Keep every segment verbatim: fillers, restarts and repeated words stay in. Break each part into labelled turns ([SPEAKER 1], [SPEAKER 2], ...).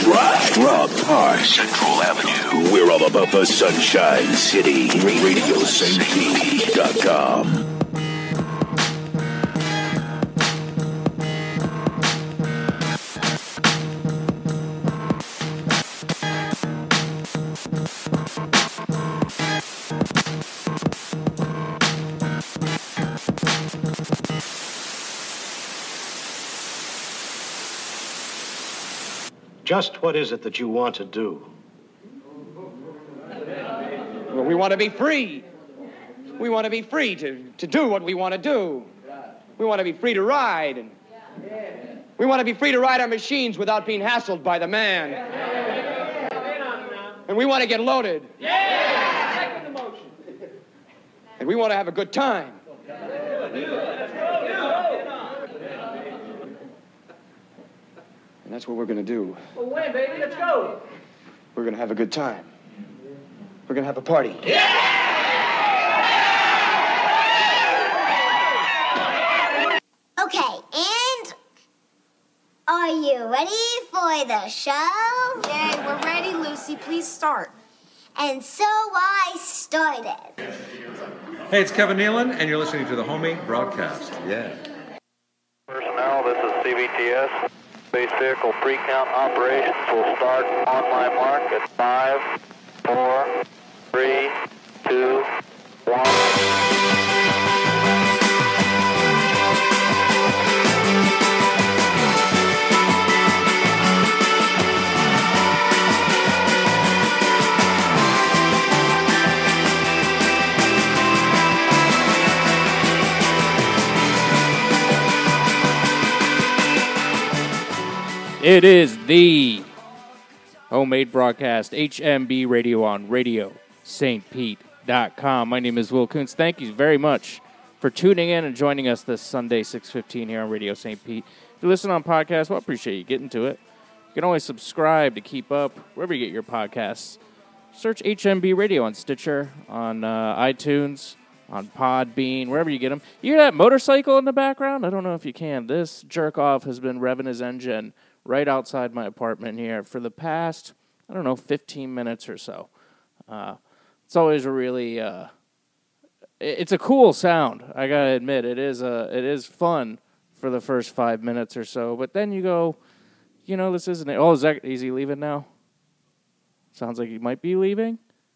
[SPEAKER 1] Rock, Rock Park, Central Avenue. We're all about the Sunshine City. radio st pete dot com.
[SPEAKER 2] Just what is it that you want to do?
[SPEAKER 3] Well, we want to be free. We want to be free to, to do what we want to do. We want to be free to ride. And we want to be free to ride our machines without being hassled by the man. And we want to get loaded. And we want to have a good time. And that's what we're going to do.
[SPEAKER 4] Well, when, baby? Let's go.
[SPEAKER 3] We're going to have a good time. We're going to have a party.
[SPEAKER 4] Yeah!
[SPEAKER 5] Okay, and are you ready for the show?
[SPEAKER 6] Yay, we're ready, Lucy. Please start.
[SPEAKER 5] And so I started.
[SPEAKER 7] Hey, it's Kevin Nealon, and you're listening to the Homemade Broadcast. Yeah.
[SPEAKER 8] Personnel, this is C B T S. Base vehicle pre-count operations will start on my mark at five, four, three, two, one.
[SPEAKER 9] It is the Homemade Broadcast, H M B Radio on radio st pete dot com. My name is Will Kuntz. Thank you very much for tuning in and joining us this Sunday, six fifteen here on Radio Saint Pete. If you listen on podcast, well, I appreciate you getting to it. You can always subscribe to keep up wherever you get your podcasts. Search H M B Radio on Stitcher, on uh, iTunes, on Podbean, wherever you get them. You hear that motorcycle in the background? I don't know if you can. This jerk-off has been revving his engine right outside my apartment here for the past, I don't know, fifteen minutes or so. Uh, it's always a really, uh, it's a cool sound, I gotta admit. It is uh, it is fun for the first five minutes or so, but then you go, you know, this isn't it. Oh, is, that, is he leaving now? Sounds like he might be leaving.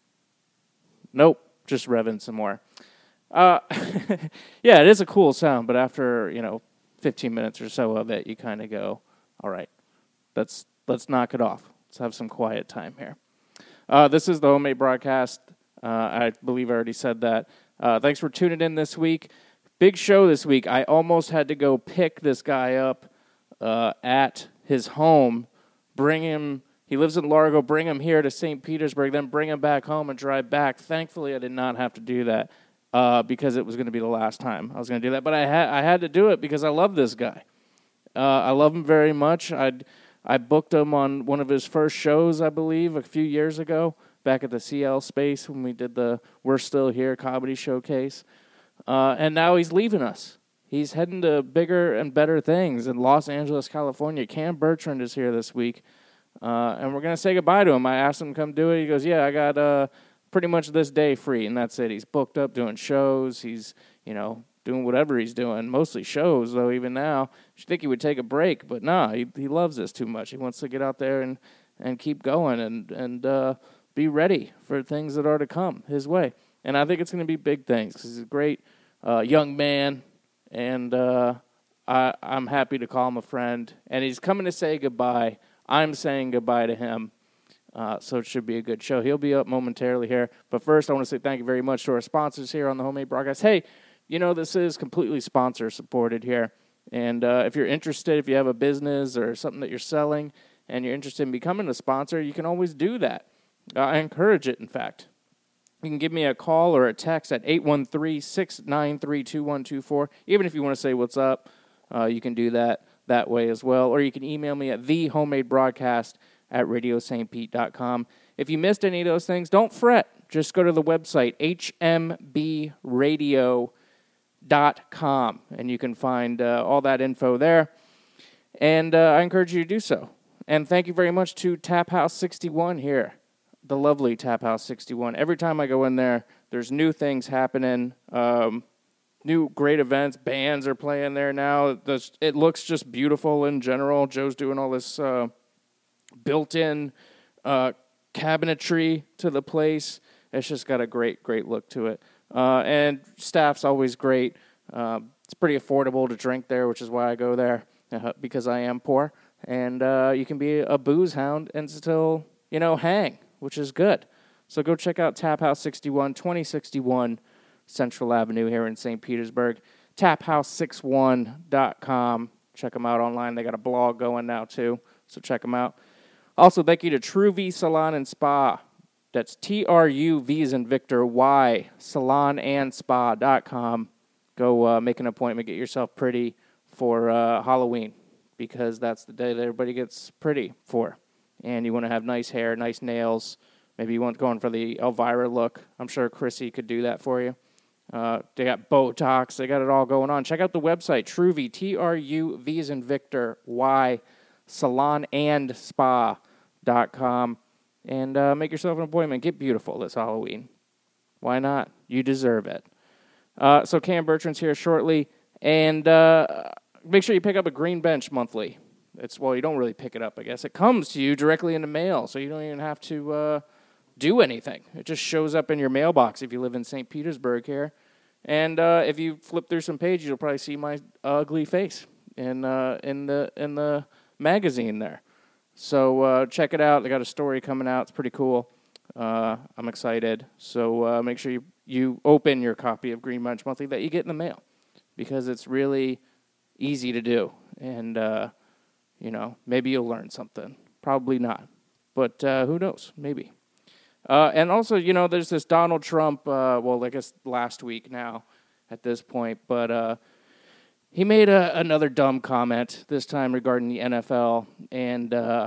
[SPEAKER 9] Nope, just revving some more. Uh, yeah, it is a cool sound, but after, you know, fifteen minutes or so of it, you kind of go, all right, let's let's knock it off. Let's have some quiet time here. Uh, this is the Homemade Broadcast. Uh, I believe I already said that. Uh, thanks for tuning in this week. Big show this week. I almost had to go pick this guy up uh, at his home, bring him. He lives in Largo. Bring him here to Saint Petersburg, then bring him back home and drive back. Thankfully, I did not have to do that uh, because it was going to be the last time I was going to do that. But I had I had to do it because I love this guy. Uh, I love him very much. I I booked him on one of his first shows, I believe, a few years ago, back at the C L Space when we did the We're Still Here comedy showcase. Uh, and now he's leaving us. He's heading to bigger and better things in Los Angeles, California. Cam Bertrand is here this week, uh, and we're going to say goodbye to him. I asked him to come do it. He goes, yeah, I got uh, pretty much this day free, and that's it. He's booked up doing shows. He's, you know, doing whatever he's doing, mostly shows, though, even now. You think he would take a break, but nah, he he loves this too much. He wants to get out there and, and keep going and, and uh, be ready for things that are to come his way. And I think it's going to be big things because he's a great uh, young man, and uh, I, I'm happy to call him a friend. And he's coming to say goodbye. I'm saying goodbye to him, uh, so it should be a good show. He'll be up momentarily here. But first, I want to say thank you very much to our sponsors here on the Homemade Broadcast. Hey, you know, this is completely sponsor-supported here. And uh, if you're interested, if you have a business or something that you're selling and you're interested in becoming a sponsor, you can always do that. Uh, I encourage it, in fact. You can give me a call or a text at eight one three, six nine three, two one two four. Even if you want to say what's up, uh, you can do that that way as well. Or you can email me at thehomemade.broadcast at radio st pete dot com. If you missed any of those things, don't fret. Just go to the website, h m b radio dot com, and you can find uh, all that info there. And uh, I encourage you to do so. And thank you very much to Tap House sixty-one here, the lovely Tap House sixty-one. Every time I go in there, there's new things happening, um, new great events. Bands are playing there now. The, it looks just beautiful in general. Joe's doing all this uh, built-in uh, cabinetry to the place. It's just got a great, great look to it. Uh, and staff's always great. Uh, it's pretty affordable to drink there, which is why I go there, uh, because I am poor. And uh, you can be a booze hound and still, you know, hang, which is good. So go check out Tap House sixty-one, twenty sixty-one Central Avenue here in Saint Petersburg. tap house sixty-one dot com. Check them out online. They got a blog going now, too, so check them out. Also, thank you to True V Salon and Spa. That's T R U V as in Victor, Y, salon and spa dot com. Go uh, make an appointment, get yourself pretty for uh, Halloween, because that's the day that everybody gets pretty for. And you want to have nice hair, nice nails. Maybe you want going for the Elvira look. I'm sure Chrissy could do that for you. Uh, they got Botox. They got it all going on. Check out the website, Truvi, T R U V as in Victor, Y, salon and spa dot com. And uh, make yourself an appointment. Get beautiful this Halloween. Why not? You deserve it. Uh, so Cam Bertrand's here shortly. And uh, make sure you pick up a Green Bench monthly. It's Well, you don't really pick it up, I guess. It comes to you directly in the mail, so you don't even have to uh, do anything. It just shows up in your mailbox if you live in Saint Petersburg here. And uh, if you flip through some pages, you'll probably see my ugly face in uh, in the in the magazine there. So uh, check it out. They got a story coming out. It's pretty cool. Uh, I'm excited. So uh, make sure you, you open your copy of Green Bench Monthly that you get in the mail, because it's really easy to do. And, uh, you know, maybe you'll learn something. Probably not. But uh, who knows? Maybe. Uh, and also, you know, there's this Donald Trump, uh, well, I guess last week now at this point, but uh, he made a, another dumb comment, this time regarding the N F L, and uh,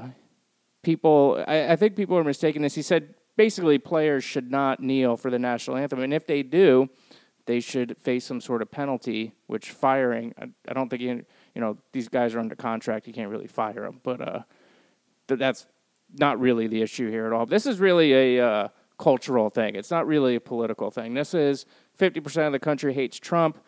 [SPEAKER 9] people, I, I think people are mistaking this. He said basically players should not kneel for the national anthem, and if they do, they should face some sort of penalty, which firing, I, I don't think, you, you know, these guys are under contract, you can't really fire them, but uh, th- that's not really the issue here at all. This is really a uh, cultural thing. It's not really a political thing. This is fifty percent of the country hates Trump,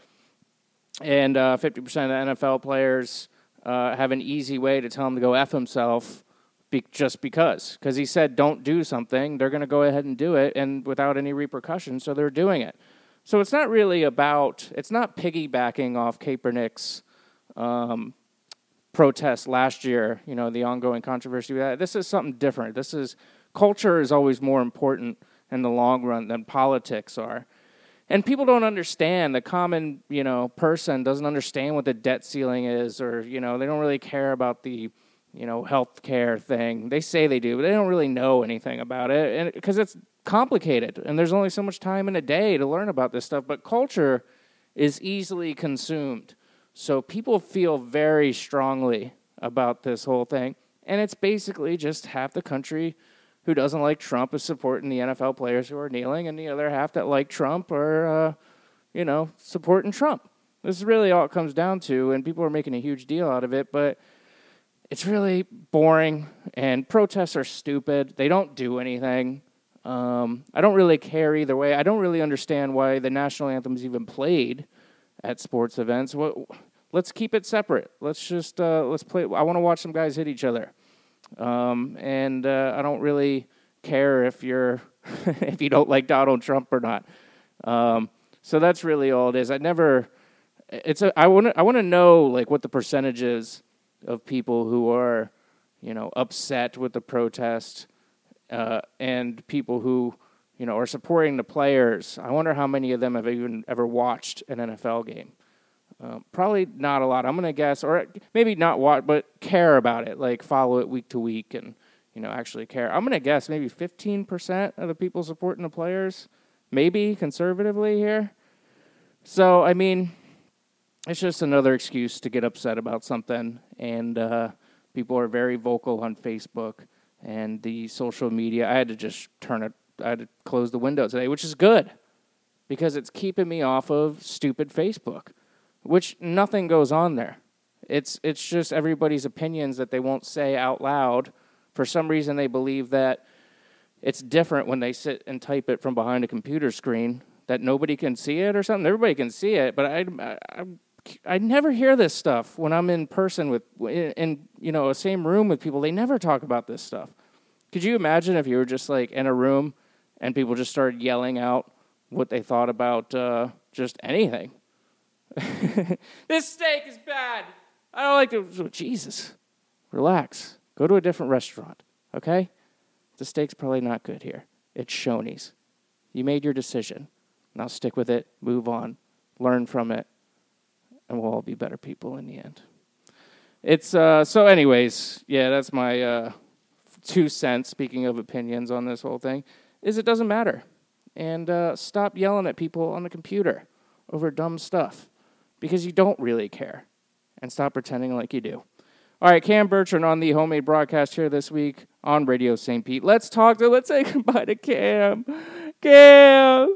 [SPEAKER 9] and uh, fifty percent of the N F L players uh, have an easy way to tell him to go F himself be- just because. Because he said don't do something, they're going to go ahead and do it, and without any repercussions, so they're doing it. So it's not really about, it's not piggybacking off Kaepernick's um, protest last year, you know, the ongoing controversy with that. This is something different. This is, culture is always more important in the long run than politics are. And people don't understand, the common, you know, person doesn't understand what the debt ceiling is, or, you know, they don't really care about the, you know, health care thing. They say they do, but they don't really know anything about it, and because it's complicated, and there's only so much time in a day to learn about this stuff. But culture is easily consumed, so people feel very strongly about this whole thing, and it's basically just half the country who doesn't like Trump is supporting the N F L players who are kneeling, and the other half that like Trump are, uh, you know, supporting Trump. This is really all it comes down to, and people are making a huge deal out of it, but it's really boring, and protests are stupid. They don't do anything. Um, I don't really care either way. I don't really understand why the national anthem is even played at sports events. What, let's keep it separate. Let's just uh, let's play. I want to watch some guys hit each other, um, and uh, I don't really care if you're if you don't like Donald Trump or not. Um, so that's really all it is. I never. It's a. I want to. I want to know like what the percentage is of people who are, you know, upset with the protest. Uh, and people who, you know, are supporting the players. I wonder how many of them have even ever watched an N F L game. Um, probably not a lot. I'm going to guess, or maybe not watch, but care about it, like follow it week to week and, you know, actually care. I'm going to guess maybe fifteen percent of the people supporting the players, maybe conservatively here. So, I mean, it's just another excuse to get upset about something, and uh, people are very vocal on Facebook. And the social media, I had to just turn it, I had to close the window today, which is good, because it's keeping me off of stupid Facebook, which nothing goes on there. It's it's just everybody's opinions that they won't say out loud. For some reason, they believe that it's different when they sit and type it from behind a computer screen, that nobody can see it or something. Everybody can see it, but I, I, I never hear this stuff when I'm in person with, in, in you know, a same room with people. They never talk about this stuff. Could you imagine if you were just like in a room and people just started yelling out what they thought about uh, just anything? This steak is bad. I don't like it. Oh, Jesus, relax. Go to a different restaurant, okay? The steak's probably not good here. It's Shoney's. You made your decision. Now stick with it, move on, learn from it, and we'll all be better people in the end. It's, uh, so anyways, yeah, that's my uh, two cents, speaking of opinions on this whole thing, is it doesn't matter. And uh, stop yelling at people on the computer over dumb stuff, because you don't really care. And stop pretending like you do. All right, Cam Bertrand on the homemade broadcast here this week on Radio Saint Pete. Let's talk to, let's say goodbye to Cam. Cam!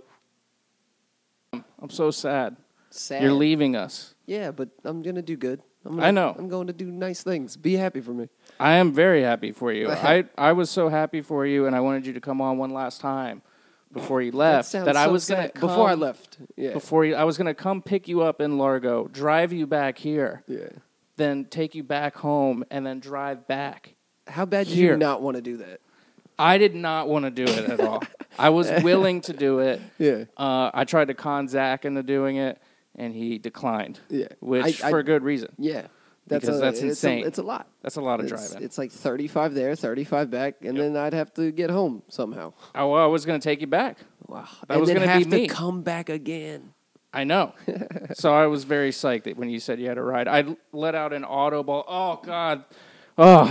[SPEAKER 9] I'm so sad.
[SPEAKER 10] Sad?
[SPEAKER 9] You're leaving us.
[SPEAKER 10] Yeah, but I'm going to do good. I'm gonna,
[SPEAKER 9] I know.
[SPEAKER 10] I'm going to do nice things. Be happy for me.
[SPEAKER 9] I am very happy for you. I, I was so happy for you, and I wanted you to come on one last time before you left.
[SPEAKER 10] That,
[SPEAKER 9] that I
[SPEAKER 10] so
[SPEAKER 9] was going to
[SPEAKER 10] Before I left. Yeah.
[SPEAKER 9] Before you, I was going to come pick you up in Largo, drive you back here.
[SPEAKER 10] Yeah.
[SPEAKER 9] Then take you back home, and then drive back.
[SPEAKER 10] How bad did
[SPEAKER 9] here.
[SPEAKER 10] you not want to do that?
[SPEAKER 9] I did not want to do it at all. I was willing to do it.
[SPEAKER 10] Yeah.
[SPEAKER 9] Uh, I tried to con Zach into doing it, and he declined.
[SPEAKER 10] Yeah.
[SPEAKER 9] Which,
[SPEAKER 10] I, I,
[SPEAKER 9] for a good reason.
[SPEAKER 10] Yeah. That's
[SPEAKER 9] because
[SPEAKER 10] a,
[SPEAKER 9] that's
[SPEAKER 10] it's
[SPEAKER 9] insane.
[SPEAKER 10] A, it's a lot.
[SPEAKER 9] That's a lot of
[SPEAKER 10] it's,
[SPEAKER 9] driving.
[SPEAKER 10] It's like thirty-five there, thirty-five back, and
[SPEAKER 9] Yep.
[SPEAKER 10] then I'd have to get home somehow.
[SPEAKER 9] Oh, well, I was going to take you back.
[SPEAKER 10] Wow.
[SPEAKER 9] That
[SPEAKER 10] and
[SPEAKER 9] was
[SPEAKER 10] then
[SPEAKER 9] going to
[SPEAKER 10] have
[SPEAKER 9] be me.
[SPEAKER 10] to come back again.
[SPEAKER 9] I know. So I was very psyched that when you said you had a ride. I let out an audible, oh, God. Oh.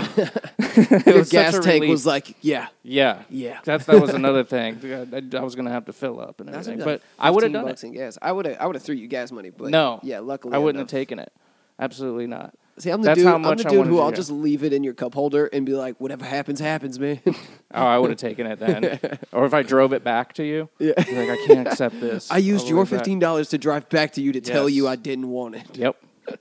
[SPEAKER 10] The gas tank
[SPEAKER 9] relief.
[SPEAKER 10] was like, yeah.
[SPEAKER 9] Yeah.
[SPEAKER 10] Yeah.
[SPEAKER 9] That's, that was another thing. I, I was going to have to fill up and
[SPEAKER 10] That's
[SPEAKER 9] everything.
[SPEAKER 10] another
[SPEAKER 9] But I would have done
[SPEAKER 10] bucks
[SPEAKER 9] it.
[SPEAKER 10] in gas. I would have I would have threw you gas money. But
[SPEAKER 9] No.
[SPEAKER 10] Yeah, luckily
[SPEAKER 9] I wouldn't
[SPEAKER 10] enough.
[SPEAKER 9] have taken it. Absolutely not.
[SPEAKER 10] See, I'm the
[SPEAKER 9] That's
[SPEAKER 10] dude,
[SPEAKER 9] how
[SPEAKER 10] I'm
[SPEAKER 9] much
[SPEAKER 10] the
[SPEAKER 9] I
[SPEAKER 10] dude
[SPEAKER 9] wanted
[SPEAKER 10] who
[SPEAKER 9] you
[SPEAKER 10] I'll
[SPEAKER 9] to.
[SPEAKER 10] just leave it in your cup holder and be like, whatever happens, happens, man.
[SPEAKER 9] Oh, I would have taken it then. Or if I drove it back to you.
[SPEAKER 10] Yeah.
[SPEAKER 9] Like, I can't accept this.
[SPEAKER 10] I used
[SPEAKER 9] all the
[SPEAKER 10] your
[SPEAKER 9] way back.
[SPEAKER 10] fifteen dollars to drive back to you to tell
[SPEAKER 9] Yes.
[SPEAKER 10] you I didn't want it.
[SPEAKER 9] Yep.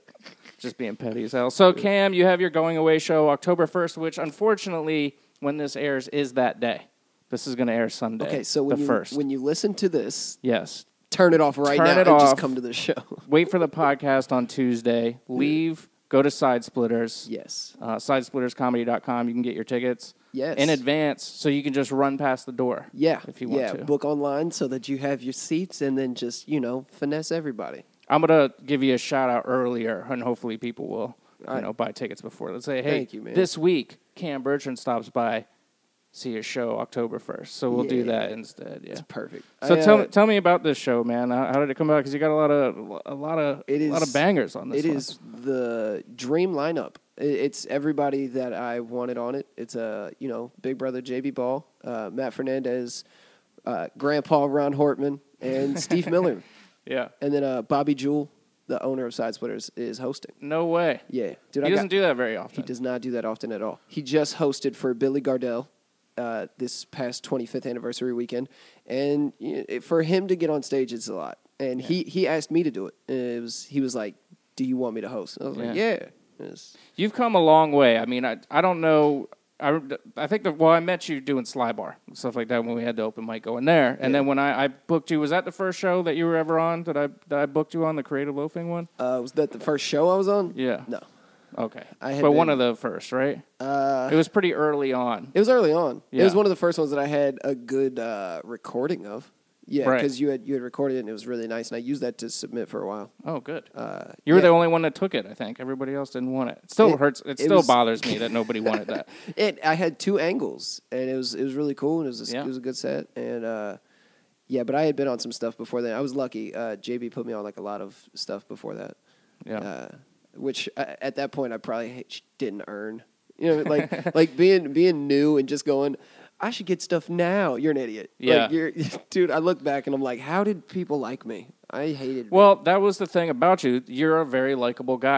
[SPEAKER 9] Just being petty as hell. So, Cam, you have your going away show October first, which unfortunately, when this airs, is that day. This is going to air Sunday.
[SPEAKER 10] Okay, so when
[SPEAKER 9] the
[SPEAKER 10] you
[SPEAKER 9] first.
[SPEAKER 10] when you listen to this,
[SPEAKER 9] yes.
[SPEAKER 10] turn it off right
[SPEAKER 9] Turn
[SPEAKER 10] now
[SPEAKER 9] it
[SPEAKER 10] and just
[SPEAKER 9] off.
[SPEAKER 10] come to the show.
[SPEAKER 9] Wait for the podcast on Tuesday. Leave. Go to Side Splitters.
[SPEAKER 10] Yes.
[SPEAKER 9] Uh, side splitters comedy dot com. You can get your tickets
[SPEAKER 10] Yes.
[SPEAKER 9] in advance so you can just run past the door.
[SPEAKER 10] Yeah.
[SPEAKER 9] If you want
[SPEAKER 10] yeah.
[SPEAKER 9] to.
[SPEAKER 10] Book online so that you have your seats and then just, you know, finesse everybody.
[SPEAKER 9] I'm going to give you a shout out earlier, and hopefully people will you
[SPEAKER 10] All right.
[SPEAKER 9] know, buy tickets before. Let's say, hey,
[SPEAKER 10] Thank you, man.
[SPEAKER 9] this week, Cam Bertrand stops by, see your show October first. So we'll do
[SPEAKER 10] Yeah.
[SPEAKER 9] that instead. Yeah.
[SPEAKER 10] It's perfect.
[SPEAKER 9] So
[SPEAKER 10] I, uh,
[SPEAKER 9] tell me, tell me about this show, man. How, how did it come about? Because you got a lot of a lot of
[SPEAKER 10] It
[SPEAKER 9] a lot
[SPEAKER 10] is-
[SPEAKER 9] of bangers on this.
[SPEAKER 10] It
[SPEAKER 9] one.
[SPEAKER 10] is the dream lineup. I- It's everybody that I wanted on it. It's uh, you know, Big Brother J B Ball, uh, Matt Fernandez, uh, Grandpa Ron Hortman, and Steve Miller.
[SPEAKER 9] Yeah.
[SPEAKER 10] And then uh, Bobby Jewell, the owner of Side Splitters, is hosting.
[SPEAKER 9] No way.
[SPEAKER 10] Yeah, dude.
[SPEAKER 9] He
[SPEAKER 10] I
[SPEAKER 9] doesn't
[SPEAKER 10] got,
[SPEAKER 9] do that very often.
[SPEAKER 10] He does not do that often at all. He just hosted for Billy Gardell uh, this past twenty-fifth anniversary weekend, and you know, it, for him to get on stage, it's a lot. And
[SPEAKER 9] Yeah.
[SPEAKER 10] he, he asked me to do it. And it was he was like, "Do you want me to host?" And I was like,
[SPEAKER 9] Yeah.
[SPEAKER 10] "Yeah." It's-
[SPEAKER 9] You've come a long way. I mean, I I don't know. I, I think that, well, I met you doing Sly Bar and stuff like that when we had the open mic going there. And
[SPEAKER 10] Yeah.
[SPEAKER 9] then when I, I booked you, was that the first show that you were ever on? That I that I booked you on, the Creative Loafing one?
[SPEAKER 10] Uh, was that the first show I was on?
[SPEAKER 9] Yeah.
[SPEAKER 10] No.
[SPEAKER 9] Okay.
[SPEAKER 10] I had
[SPEAKER 9] but one
[SPEAKER 10] been-
[SPEAKER 9] of the first, right?
[SPEAKER 10] Uh,
[SPEAKER 9] It was pretty early on.
[SPEAKER 10] it was early on.
[SPEAKER 9] Yeah.
[SPEAKER 10] It was one of the first ones that I had a good uh, recording of. Yeah,
[SPEAKER 9] Right.
[SPEAKER 10] because you had you had recorded it and it was really nice, and I used that to submit for a while.
[SPEAKER 9] Oh, good.
[SPEAKER 10] Uh,
[SPEAKER 9] You were
[SPEAKER 10] yeah.
[SPEAKER 9] the only one that took it, I think. Everybody else didn't want it. It still
[SPEAKER 10] It-
[SPEAKER 9] hurts. It,
[SPEAKER 10] it
[SPEAKER 9] still
[SPEAKER 10] was-
[SPEAKER 9] bothers me that nobody wanted that.
[SPEAKER 10] It I had two angles, and it was it was really cool, and it was a,
[SPEAKER 9] Yeah.
[SPEAKER 10] it was a good set, and uh, yeah. But I had been on some stuff before that. I was lucky. Uh, J B put me on like a lot of stuff before that.
[SPEAKER 9] Yeah.
[SPEAKER 10] Uh, which uh, at that point I probably didn't earn. You know, like like being being new and just going, I should get stuff now. You're an idiot.
[SPEAKER 9] Yeah.
[SPEAKER 10] Like, you're, dude, I look back and I'm like, how did people like me? I hated
[SPEAKER 9] Well, that was the thing about you. You're a very likable guy.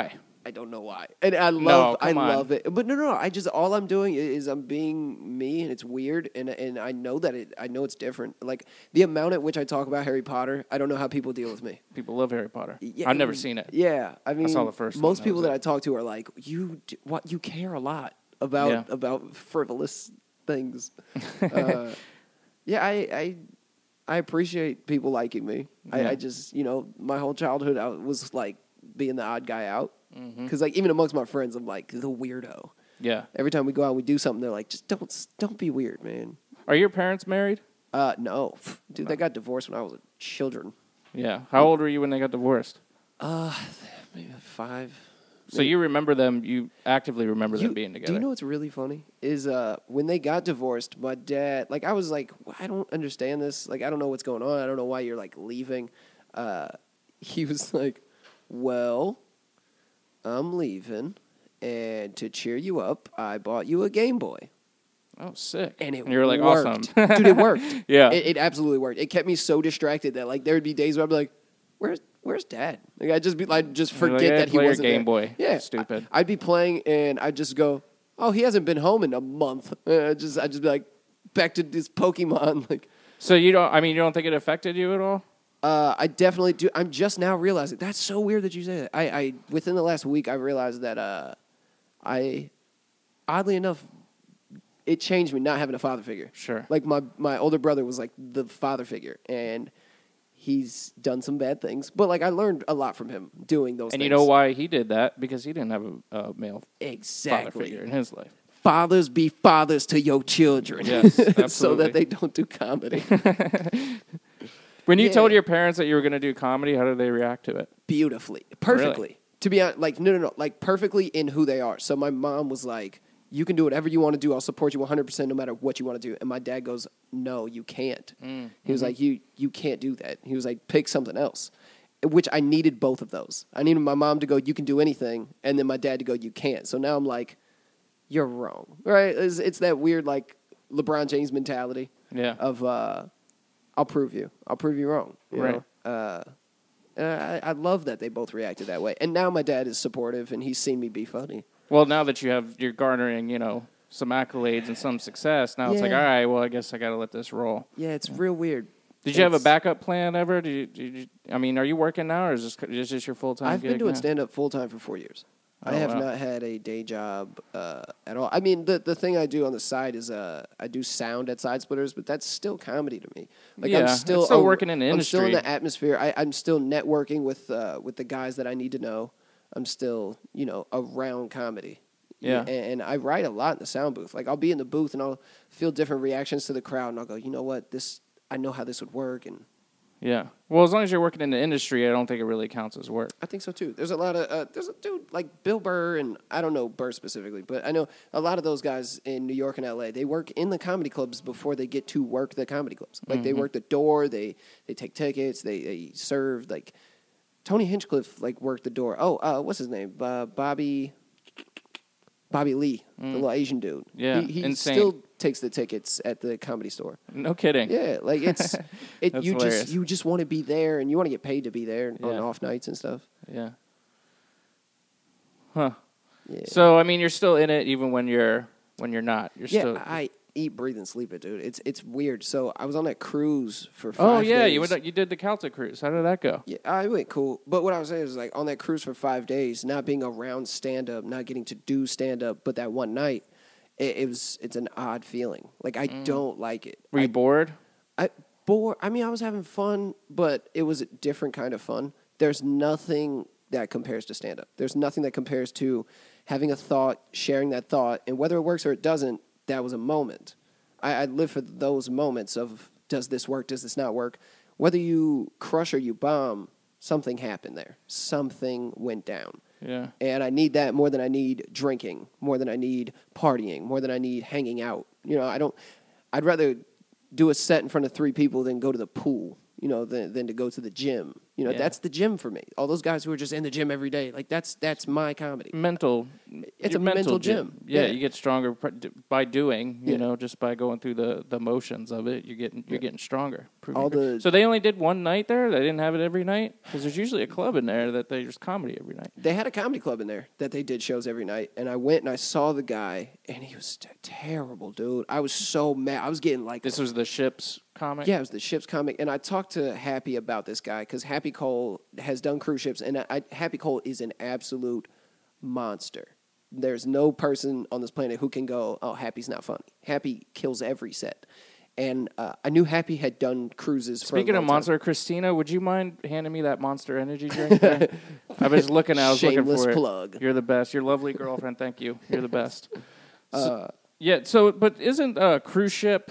[SPEAKER 10] I don't know why. And I love
[SPEAKER 9] No,
[SPEAKER 10] I
[SPEAKER 9] come on.
[SPEAKER 10] love it. But no, no, no. I just all I'm doing is I'm being me, and it's weird, and and I know that it. I know it's different. Like the amount at which I talk about Harry Potter, I don't know how people deal with me.
[SPEAKER 9] People love Harry Potter.
[SPEAKER 10] Yeah,
[SPEAKER 9] I've never seen it.
[SPEAKER 10] Yeah, I mean,
[SPEAKER 9] saw the first one,
[SPEAKER 10] most
[SPEAKER 9] that
[SPEAKER 10] people
[SPEAKER 9] was
[SPEAKER 10] that
[SPEAKER 9] it.
[SPEAKER 10] I talk to are like, you, d- what you care a lot about
[SPEAKER 9] Yeah.
[SPEAKER 10] about frivolous things. uh, yeah, I, I I appreciate people liking me.
[SPEAKER 9] Yeah.
[SPEAKER 10] I, I just, you know, my whole childhood I was like being the odd guy out.
[SPEAKER 9] Mhm.
[SPEAKER 10] Because like even amongst my friends, I'm like the weirdo.
[SPEAKER 9] Yeah.
[SPEAKER 10] Every time we go out, and we do something. They're like, just don't don't be weird, man.
[SPEAKER 9] Are your parents married?
[SPEAKER 10] Uh, no, dude, they got divorced when I was a children.
[SPEAKER 9] Yeah. How old were you when they got divorced?
[SPEAKER 10] Uh, maybe five.
[SPEAKER 9] So you remember them? You actively remember
[SPEAKER 10] You-
[SPEAKER 9] them being together?
[SPEAKER 10] Do you know what's really funny? Is uh, when they got divorced, my dad, like, I was like, I don't understand this. Like, I don't know what's going on. I don't know why you're, like, leaving. Uh, he was like, well, I'm leaving, and to cheer you up, I bought you a Game Boy.
[SPEAKER 9] Oh, sick!
[SPEAKER 10] And it
[SPEAKER 9] you were like,
[SPEAKER 10] worked.
[SPEAKER 9] awesome,
[SPEAKER 10] Dude, it worked.
[SPEAKER 9] Yeah,
[SPEAKER 10] it, it absolutely worked. It kept me so distracted that, like, there would be days where I'd be like, where's Where's Dad? Like, I'd just be like, just
[SPEAKER 9] You're
[SPEAKER 10] forget
[SPEAKER 9] like, "Hey,
[SPEAKER 10] that he
[SPEAKER 9] play your
[SPEAKER 10] wasn't
[SPEAKER 9] Game
[SPEAKER 10] there.
[SPEAKER 9] Boy.
[SPEAKER 10] Yeah,
[SPEAKER 9] Stupid.
[SPEAKER 10] I, I'd be playing, and I'd just go, oh, he hasn't been home in a month. Uh, I just, I'd just be like, back to this Pokemon. Like,
[SPEAKER 9] So you don't? I mean, you don't think it affected you at all?
[SPEAKER 10] uh, I definitely do. I'm just now realizing that's so weird that you say that. I, I within the last week, I realized that uh, I, oddly enough, it changed me not having a father figure.
[SPEAKER 9] Sure.
[SPEAKER 10] Like my my older brother was like the father figure, and he's done some bad things, but like I learned a lot from him doing those
[SPEAKER 9] And
[SPEAKER 10] things.
[SPEAKER 9] you know why he did that? Because he didn't have a, a male
[SPEAKER 10] Exactly.
[SPEAKER 9] father figure in his life.
[SPEAKER 10] Fathers be fathers to your children.
[SPEAKER 9] Yes,
[SPEAKER 10] so
[SPEAKER 9] absolutely.
[SPEAKER 10] that they don't do comedy.
[SPEAKER 9] When you
[SPEAKER 10] Yeah.
[SPEAKER 9] told your parents that you were going to do comedy, how did they react to it?
[SPEAKER 10] Beautifully. Perfectly.
[SPEAKER 9] Really?
[SPEAKER 10] To be honest, like, no, no, no. Like, perfectly in who they are. So my mom was like, you can do whatever you want to do. I'll support you one hundred percent no matter what you want to do. And my dad goes, no, you can't.
[SPEAKER 9] Mm,
[SPEAKER 10] He was
[SPEAKER 9] mhm.
[SPEAKER 10] like, you you can't do that. He was like, pick something else. Which I needed both of those. I needed my mom to go, you can do anything. And then my dad to go, you can't. So now I'm like, you're wrong. Right? It's, it's that weird, like, LeBron James mentality.
[SPEAKER 9] Yeah.
[SPEAKER 10] Of, uh, I'll prove you. I'll prove you wrong. You
[SPEAKER 9] Right.
[SPEAKER 10] know? Uh, and I, I love that they both reacted that way. And now my dad is supportive, and he's seen me be funny.
[SPEAKER 9] Well, now that you have, you're garnering, you know, some accolades and some success, now it's like,
[SPEAKER 10] Yeah.
[SPEAKER 9] all right, well, I guess I got to let this roll.
[SPEAKER 10] Yeah, it's real weird.
[SPEAKER 9] Did you have a
[SPEAKER 10] It's-
[SPEAKER 9] backup plan ever? Did you, did you, I mean, are you working now, or is this, is this your full-time
[SPEAKER 10] I've
[SPEAKER 9] gig
[SPEAKER 10] been doing
[SPEAKER 9] now?
[SPEAKER 10] stand-up full-time for four years. I
[SPEAKER 9] Oh,
[SPEAKER 10] have
[SPEAKER 9] wow.
[SPEAKER 10] not had a day job uh, at all. I mean, the the thing I do on the side is uh, I do sound at Side Splitters, but that's still comedy to me. Like
[SPEAKER 9] Yeah,
[SPEAKER 10] I'm
[SPEAKER 9] it's
[SPEAKER 10] still,
[SPEAKER 9] still
[SPEAKER 10] a-
[SPEAKER 9] working in the
[SPEAKER 10] I'm still in
[SPEAKER 9] industry.
[SPEAKER 10] the atmosphere. I, I'm still networking with uh, with the guys that I need to know. I'm still, you know, around comedy.
[SPEAKER 9] Yeah.
[SPEAKER 10] And, and I write a lot in the sound booth. Like I'll be in the booth and I'll feel different reactions to the crowd, and I'll go, you know what, this I know how this would work, and
[SPEAKER 9] Yeah. Well, as long as you're working in the industry, I don't think it really counts as work.
[SPEAKER 10] I think so too. There's a lot of uh, there's a dude like Bill Burr, and I don't know Burr specifically, but I know a lot of those guys in New York and L A. They work in the comedy clubs before they get to work the comedy clubs. Like they
[SPEAKER 9] Mhm.
[SPEAKER 10] work the door, they they take tickets, they they serve. Like Tony Hinchcliffe like worked the door. Oh, uh, what's his name? Uh, Bobby Bobby Lee, the
[SPEAKER 9] Mm.
[SPEAKER 10] little Asian dude.
[SPEAKER 9] Yeah,
[SPEAKER 10] he, he
[SPEAKER 9] insane.
[SPEAKER 10] still takes the tickets at the comedy store.
[SPEAKER 9] No kidding.
[SPEAKER 10] Yeah, like it's it.
[SPEAKER 9] That's
[SPEAKER 10] you
[SPEAKER 9] hilarious.
[SPEAKER 10] just you just want to be there, and you want to get paid to be there on
[SPEAKER 9] Yeah.
[SPEAKER 10] off nights and stuff.
[SPEAKER 9] Yeah. Huh.
[SPEAKER 10] Yeah.
[SPEAKER 9] So I mean, you're still in it even when you're when you're not. You're
[SPEAKER 10] yeah,
[SPEAKER 9] still.
[SPEAKER 10] I eat, breathe, and sleep it, dude. It's it's weird. So I was on that cruise for five
[SPEAKER 9] oh yeah,
[SPEAKER 10] days.
[SPEAKER 9] you went, you did the Celtic cruise. How did that go?
[SPEAKER 10] Yeah, I went cool. But what I was saying is like on that cruise for five days, not being around stand up, not getting to do stand up, but that one night, it, it was it's an odd feeling. Like I
[SPEAKER 9] Mm.
[SPEAKER 10] don't like it.
[SPEAKER 9] Were you
[SPEAKER 10] I,
[SPEAKER 9] bored?
[SPEAKER 10] I bored. I mean, I was having fun, but it was a different kind of fun. There's nothing that compares to stand up. There's nothing that compares to having a thought, sharing that thought, and whether it works or it doesn't, that was a moment. I, I live for those moments of does this work, does this not work? Whether you crush or you bomb, something happened there. Something went down.
[SPEAKER 9] Yeah.
[SPEAKER 10] And I need that more than I need drinking, more than I need partying, more than I need hanging out. You know, I don't, I'd rather do a set in front of three people than go to the pool, you know, than, than to go to the gym. You know,
[SPEAKER 9] Yeah.
[SPEAKER 10] that's the gym for me. All those guys who are just in the gym every day, like that's that's my comedy.
[SPEAKER 9] Mental.
[SPEAKER 10] It's
[SPEAKER 9] your
[SPEAKER 10] a mental gym.
[SPEAKER 9] Yeah,
[SPEAKER 10] Yeah.
[SPEAKER 9] you get stronger pr- d- by doing. You
[SPEAKER 10] Yeah.
[SPEAKER 9] know, just by going through the, the motions of it, you're getting you're
[SPEAKER 10] Yeah.
[SPEAKER 9] getting stronger. Proving
[SPEAKER 10] All
[SPEAKER 9] your-
[SPEAKER 10] the-
[SPEAKER 9] so they only did one night there. They didn't have it every night because there's usually a club in there that there's comedy every night.
[SPEAKER 10] They had a comedy club in there that they did shows every night, and I went and I saw the guy, and he was t- terrible, dude. I was so mad. I was getting like
[SPEAKER 9] This was the Ships comic.
[SPEAKER 10] Yeah, it was the Ships comic, and I talked to Happy about this guy because Happy Cole has done cruise ships, and I, I, Happy Cole is an absolute monster. There's no person on this planet who can go, oh, Happy's not funny. Happy kills every set. And uh, I knew Happy had done cruises for a
[SPEAKER 9] Speaking
[SPEAKER 10] long
[SPEAKER 9] of
[SPEAKER 10] time.
[SPEAKER 9] Monster, Christina, would you mind handing me that Monster Energy drink? there? I was looking. I was
[SPEAKER 10] Shameless
[SPEAKER 9] looking for
[SPEAKER 10] plug.
[SPEAKER 9] it. You're the best. Your lovely girlfriend. Thank you. You're the best. So,
[SPEAKER 10] Uh,
[SPEAKER 9] yeah. So, but isn't uh, cruise ship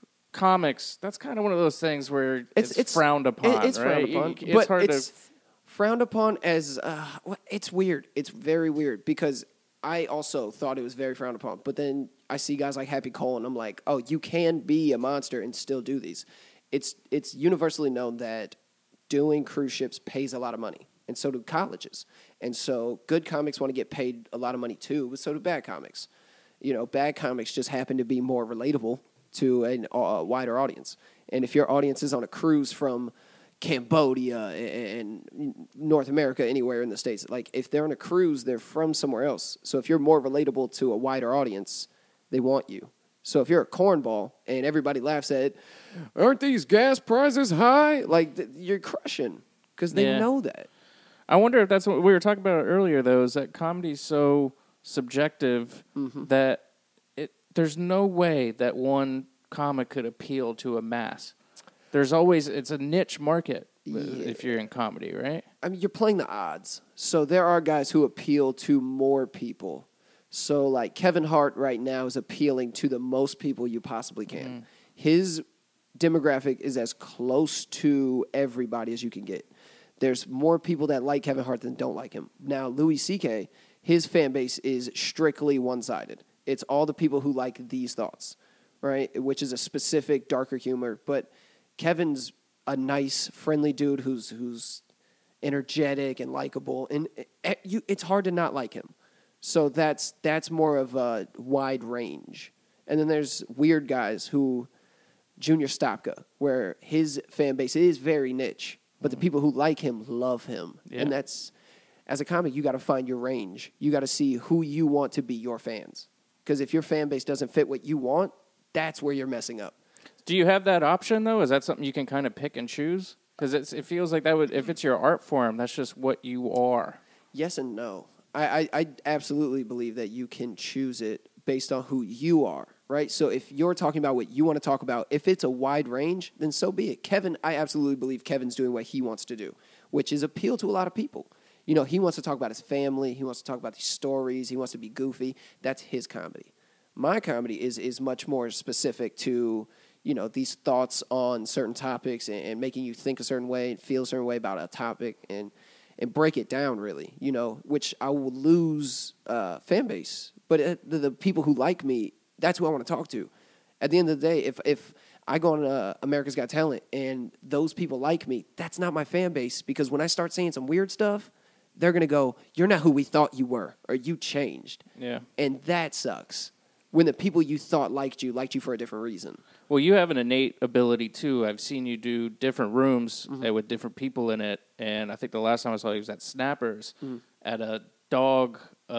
[SPEAKER 9] comics? That's kind of one of those things where it's,
[SPEAKER 10] it's
[SPEAKER 9] frowned upon.
[SPEAKER 10] it- it's
[SPEAKER 9] right?
[SPEAKER 10] frowned
[SPEAKER 9] You-
[SPEAKER 10] upon,
[SPEAKER 9] It's
[SPEAKER 10] but
[SPEAKER 9] hard
[SPEAKER 10] it's
[SPEAKER 9] to.
[SPEAKER 10] frowned upon as uh, well, it's weird. It's very weird because I also thought it was very frowned upon. But then I see guys like Happy Cole, and I'm like, oh, you can be a monster and still do these. It's it's universally known that doing cruise ships pays a lot of money, and so do colleges. And so good comics want to get paid a lot of money too, but so do bad comics. You know, bad comics just happen to be more relatable to a uh, wider audience. And if your audience is on a cruise from Cambodia and North America, anywhere in the States, like if they're on a cruise, they're from somewhere else. So if you're more relatable to a wider audience, they want you. So if you're a cornball and everybody laughs at, aren't these gas prices high? Like th- you're crushing because they
[SPEAKER 9] Yeah.
[SPEAKER 10] know that.
[SPEAKER 9] I wonder if that's what we were talking about earlier. Though, is that comedy's so subjective
[SPEAKER 10] Mm-hmm.
[SPEAKER 9] that it there's no way that one comic could appeal to a mass. There's always it's a niche market if you're in comedy, right?
[SPEAKER 10] I mean, you're playing the odds. So there are guys who appeal to more people. So like Kevin Hart right now is appealing to the most people you possibly can. His demographic is as close to everybody as you can get. There's more people that like Kevin Hart than don't like him. Now, Louis C K, his fan base is strictly one-sided. It's all the people who like these thoughts, right? Which is a specific darker humor, but Kevin's a nice, friendly dude who's who's energetic and likable, and it, you, it's hard to not like him. So that's that's more of a wide range. And then there's weird guys who, Junior Stopka, where his fan base is very niche, but the people who like him love him.
[SPEAKER 9] Yeah.
[SPEAKER 10] And that's, as a comic, you got to find your range. You got to see who you want to be your fans. Because if your fan base doesn't fit what you want, that's where you're messing up.
[SPEAKER 9] Do you have that option though? Is that something you can kind of pick and choose? Because it feels like that would, if it's your art form, that's just what you are.
[SPEAKER 10] Yes and no. I, I, I absolutely believe that you can choose it based on who you are, right? So if you're talking about what you want to talk about, if it's a wide range, then so be it. Kevin, I absolutely believe Kevin's doing what he wants to do, which is appeal to a lot of people. You know, he wants to talk about his family. He wants to talk about these stories. He wants to be goofy. That's his comedy. My comedy is is much more specific to, you know, these thoughts on certain topics and, and making you think a certain way and feel a certain way about a topic and and break it down, really, you know, which I will lose uh, fan base. But uh, the, the people who like me, that's who I want to talk to. At the end of the day, if if I go on uh, America's Got Talent and those people like me, that's not my fan base, because when I start saying some weird stuff, they're going to go, you're not who we thought you were, or you changed.
[SPEAKER 9] Yeah.
[SPEAKER 10] And that sucks. When the people you thought liked you, liked you for a different reason.
[SPEAKER 9] Well, you have an innate ability, too. I've seen you do different rooms
[SPEAKER 10] Mm-hmm.
[SPEAKER 9] uh, with different people in it. And I think the last time I saw you was at Snappers
[SPEAKER 10] Mm-hmm.
[SPEAKER 9] at a dog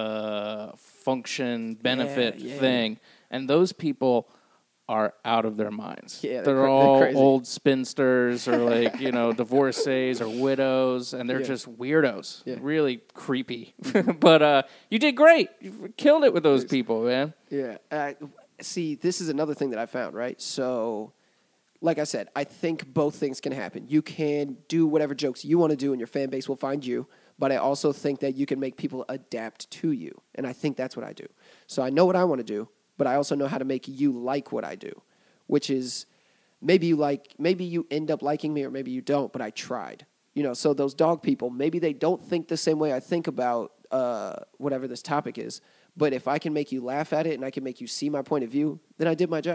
[SPEAKER 9] uh, function benefit
[SPEAKER 10] yeah.
[SPEAKER 9] thing. And those people are out of their minds.
[SPEAKER 10] Yeah, they're
[SPEAKER 9] they're,
[SPEAKER 10] cra- they're
[SPEAKER 9] all
[SPEAKER 10] crazy.
[SPEAKER 9] old spinsters or, like, you know, divorcees or widows. And they're
[SPEAKER 10] Yeah.
[SPEAKER 9] just weirdos.
[SPEAKER 10] Yeah.
[SPEAKER 9] Really creepy. But uh, you did great. You killed it with those people, man.
[SPEAKER 10] Yeah. Uh, see, this is another thing that I found, right? So, like I said, I think both things can happen. You can do whatever jokes you want to do, and your fan base will find you. But I also think that you can make people adapt to you. And I think that's what I do. So I know what I want to do, but I also know how to make you like what I do, which is maybe you like, maybe you end up liking me or maybe you don't, but I tried. You know, so those dog people, maybe they don't think the same way I think about uh, whatever this topic is. But if I can make you laugh at it and I can make you see my point of view, then I did my job.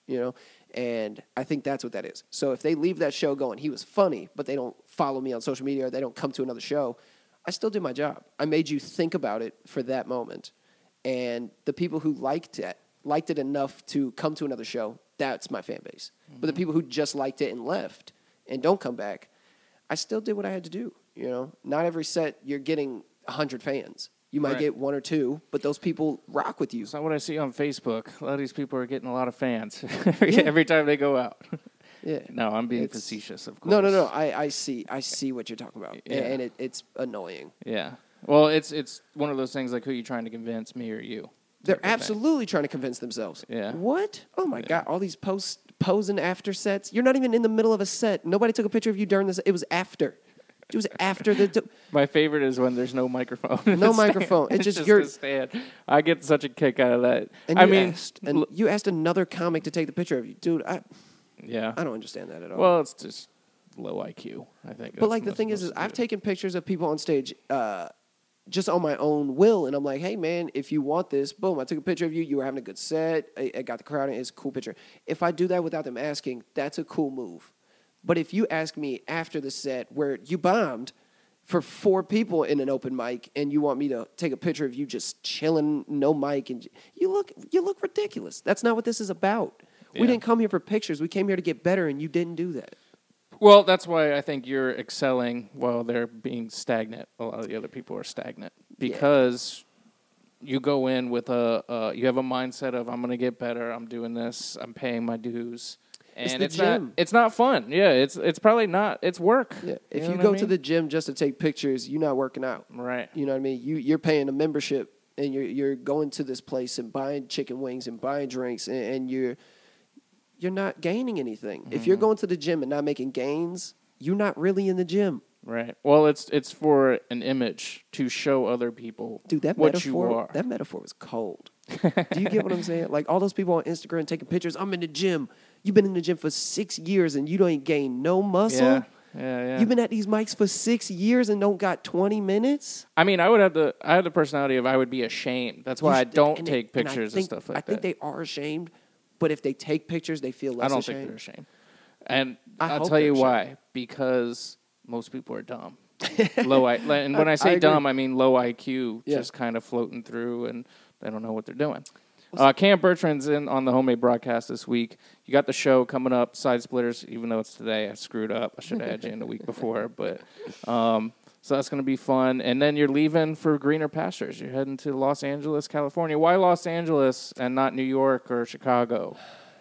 [SPEAKER 10] you know? And I think that's what that is. So if they leave that show going, he was funny, but they don't follow me on social media or they don't come to another show, I still did my job. I made you think about it for that moment. And the people who liked it, liked it enough to come to another show, that's my fan base. Mm-hmm. But the people who just liked it and left and don't come back, I still did what I had to do, you know? Not every set you're getting one hundred fans. You might right. get one or two, but those people rock with you.
[SPEAKER 9] It's not what I see on Facebook. A lot of these people are getting a lot of fans yeah. every time they go out.
[SPEAKER 10] Yeah.
[SPEAKER 9] No, I'm being
[SPEAKER 10] it's,
[SPEAKER 9] facetious, of course.
[SPEAKER 10] No, no, no. I, I see I see what you're talking about,
[SPEAKER 9] yeah.
[SPEAKER 10] and it, it's annoying.
[SPEAKER 9] Yeah. Well, it's it's one of those things like, who are you trying to convince, me or you?
[SPEAKER 10] They're absolutely trying to convince themselves.
[SPEAKER 9] Yeah.
[SPEAKER 10] What? Oh, my
[SPEAKER 9] yeah.
[SPEAKER 10] God. All these post, pose and after sets. You're not even in the middle of a set. Nobody took a picture of you during this. It was after. It was after the... T-
[SPEAKER 9] My favorite is when there's no microphone.
[SPEAKER 10] No microphone. It's,
[SPEAKER 9] it's
[SPEAKER 10] just,
[SPEAKER 9] just
[SPEAKER 10] your...
[SPEAKER 9] a stand. I get such a kick out of that.
[SPEAKER 10] And
[SPEAKER 9] I
[SPEAKER 10] you
[SPEAKER 9] mean...
[SPEAKER 10] Asked, and l- you asked another comic to take the picture of you. Dude, I...
[SPEAKER 9] Yeah.
[SPEAKER 10] I don't understand that at all.
[SPEAKER 9] Well, it's just low I Q, I think.
[SPEAKER 10] But, like, the thing is, is I've taken pictures of people on stage... Uh, just on my own will, and I'm like, hey, man, if you want this, boom, I took a picture of you, you were having a good set, I, I got the crowd, and it's a cool picture. If I do that without them asking, that's a cool move. But if you ask me after the set where you bombed for four people in an open mic and you want me to take a picture of you just chilling, no mic, and you look you look ridiculous. That's not what this is about. Yeah. We didn't come here for pictures. We came here to get better, and you didn't do that.
[SPEAKER 9] Well, that's why I think you're excelling while they're being stagnant. A lot of the other people are stagnant because yeah. you go in with a, uh, you have a mindset of, I'm going to get better. I'm doing this. I'm paying my dues. And
[SPEAKER 10] it's,
[SPEAKER 9] it's not, it's not fun. Yeah. It's, it's probably not, it's work.
[SPEAKER 10] Yeah. If
[SPEAKER 9] you,
[SPEAKER 10] you
[SPEAKER 9] know
[SPEAKER 10] go
[SPEAKER 9] I mean?
[SPEAKER 10] to the gym just to take pictures, you're not working out.
[SPEAKER 9] Right.
[SPEAKER 10] You know what I mean? You, you're paying a membership and you're, you're going to this place and buying chicken wings and buying drinks and, and you're, you're not gaining anything. Mm-hmm. If you're going to the gym and not making gains, you're not really in the gym.
[SPEAKER 9] Right. Well, it's it's for an image to show other people
[SPEAKER 10] Dude, that
[SPEAKER 9] what
[SPEAKER 10] metaphor,
[SPEAKER 9] you are.
[SPEAKER 10] That metaphor was cold. Do you get what I'm saying? Like all those people on Instagram taking pictures, I'm in the gym. You've been in the gym for six years and you don't gain no muscle.
[SPEAKER 9] Yeah. Yeah, yeah.
[SPEAKER 10] You've been at these mics for six years and don't got twenty minutes?
[SPEAKER 9] I mean, I would have the I have the personality of I would be ashamed. That's why
[SPEAKER 10] You
[SPEAKER 9] I
[SPEAKER 10] should-
[SPEAKER 9] don't
[SPEAKER 10] and
[SPEAKER 9] take
[SPEAKER 10] they- and I
[SPEAKER 9] pictures and,
[SPEAKER 10] think-
[SPEAKER 9] stuff like
[SPEAKER 10] I think
[SPEAKER 9] that.
[SPEAKER 10] they are ashamed, but if they take pictures, they feel less
[SPEAKER 9] I don't
[SPEAKER 10] ashamed.
[SPEAKER 9] think they're ashamed. And
[SPEAKER 10] I
[SPEAKER 9] I'll
[SPEAKER 10] hope
[SPEAKER 9] tell you
[SPEAKER 10] they're
[SPEAKER 9] why. Because most people are dumb. low I, and when I say
[SPEAKER 10] I agree.
[SPEAKER 9] dumb, I mean low I Q,
[SPEAKER 10] Yeah.
[SPEAKER 9] just kind of floating through, and they don't know what they're doing. Uh, Cam Bertrand's in on the Homemade Broadcast this week. You got the show coming up, Side Splitters, even though it's today. I screwed up. I should have had you in the week before. But um, so that's going to be fun. And then you're leaving for greener pastures. You're heading to Los Angeles, California. Why Los Angeles and not New York or Chicago?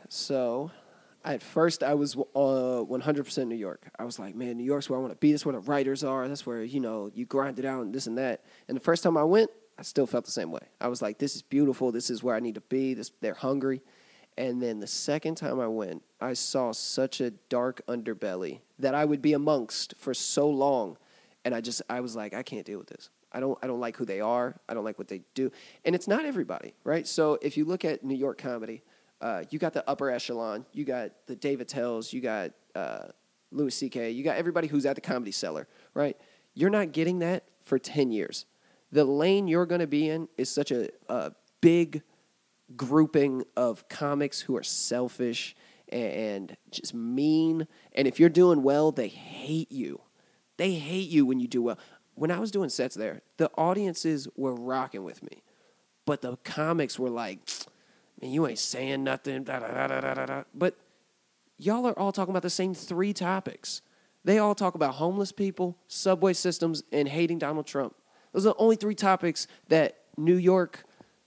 [SPEAKER 10] So, at first, I was uh, one hundred percent New York. I was like, man, New York's where I want to be. That's where the writers are. That's where, you know, you grind it out and this and that. And the first time I went, I still felt the same way. I was like, this is beautiful. This is where I need to be. This, they're hungry. And then the second time I went, I saw such a dark underbelly that I would be amongst for so long. And I just, I was like, I can't deal with this. I don't, I don't like who they are. I don't like what they do. And it's not everybody, right? So if you look at New York comedy, uh, you got the upper echelon. You got the David Tells. You got uh, Louis C K. You got everybody who's at the Comedy Cellar, right? You're not getting that for ten years. The lane you're going to be in is such a, a big grouping of comics who are selfish and just mean. And if you're doing well, they hate you. They hate you when you do well. When I was doing sets there, the audiences were rocking with me. But the comics were like, man, you ain't saying nothing. Da, da, da, da, da, da. But y'all are all talking about the same three topics. They all talk about homeless people, subway systems, and hating Donald Trump. Those are the only three topics that New York,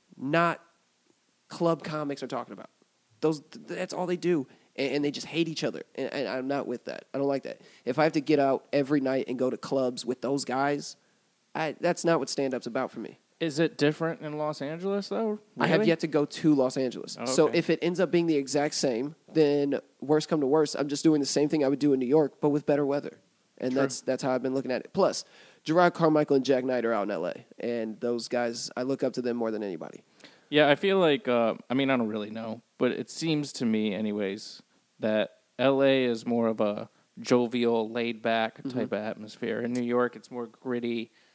[SPEAKER 10] not club comics, are talking about. Those, that's all they do, and, and they just hate each other, and, and I'm not with that. I don't like that. If I have to get out every night and go to clubs with those guys, I, that's not what stand-up's about for me.
[SPEAKER 9] Is it different in Los Angeles, though? Really?
[SPEAKER 10] I have yet to go to Los Angeles.
[SPEAKER 9] Oh,
[SPEAKER 10] so
[SPEAKER 9] okay.
[SPEAKER 10] if it ends up being the exact same, then worst come to worst, I'm just doing the same thing I would do in New York, but with better weather. And
[SPEAKER 9] True.
[SPEAKER 10] that's that's how I've been looking at it. Plus, Gerard Carmichael and Jack Knight are out in L A, and those guys, I look up to them more than anybody.
[SPEAKER 9] Yeah, I feel like, uh, I mean, I don't really know, but it seems to me, anyways, that L A is more of a jovial, laid-back type
[SPEAKER 10] Mm-hmm.
[SPEAKER 9] of atmosphere. In New York, it's more gritty.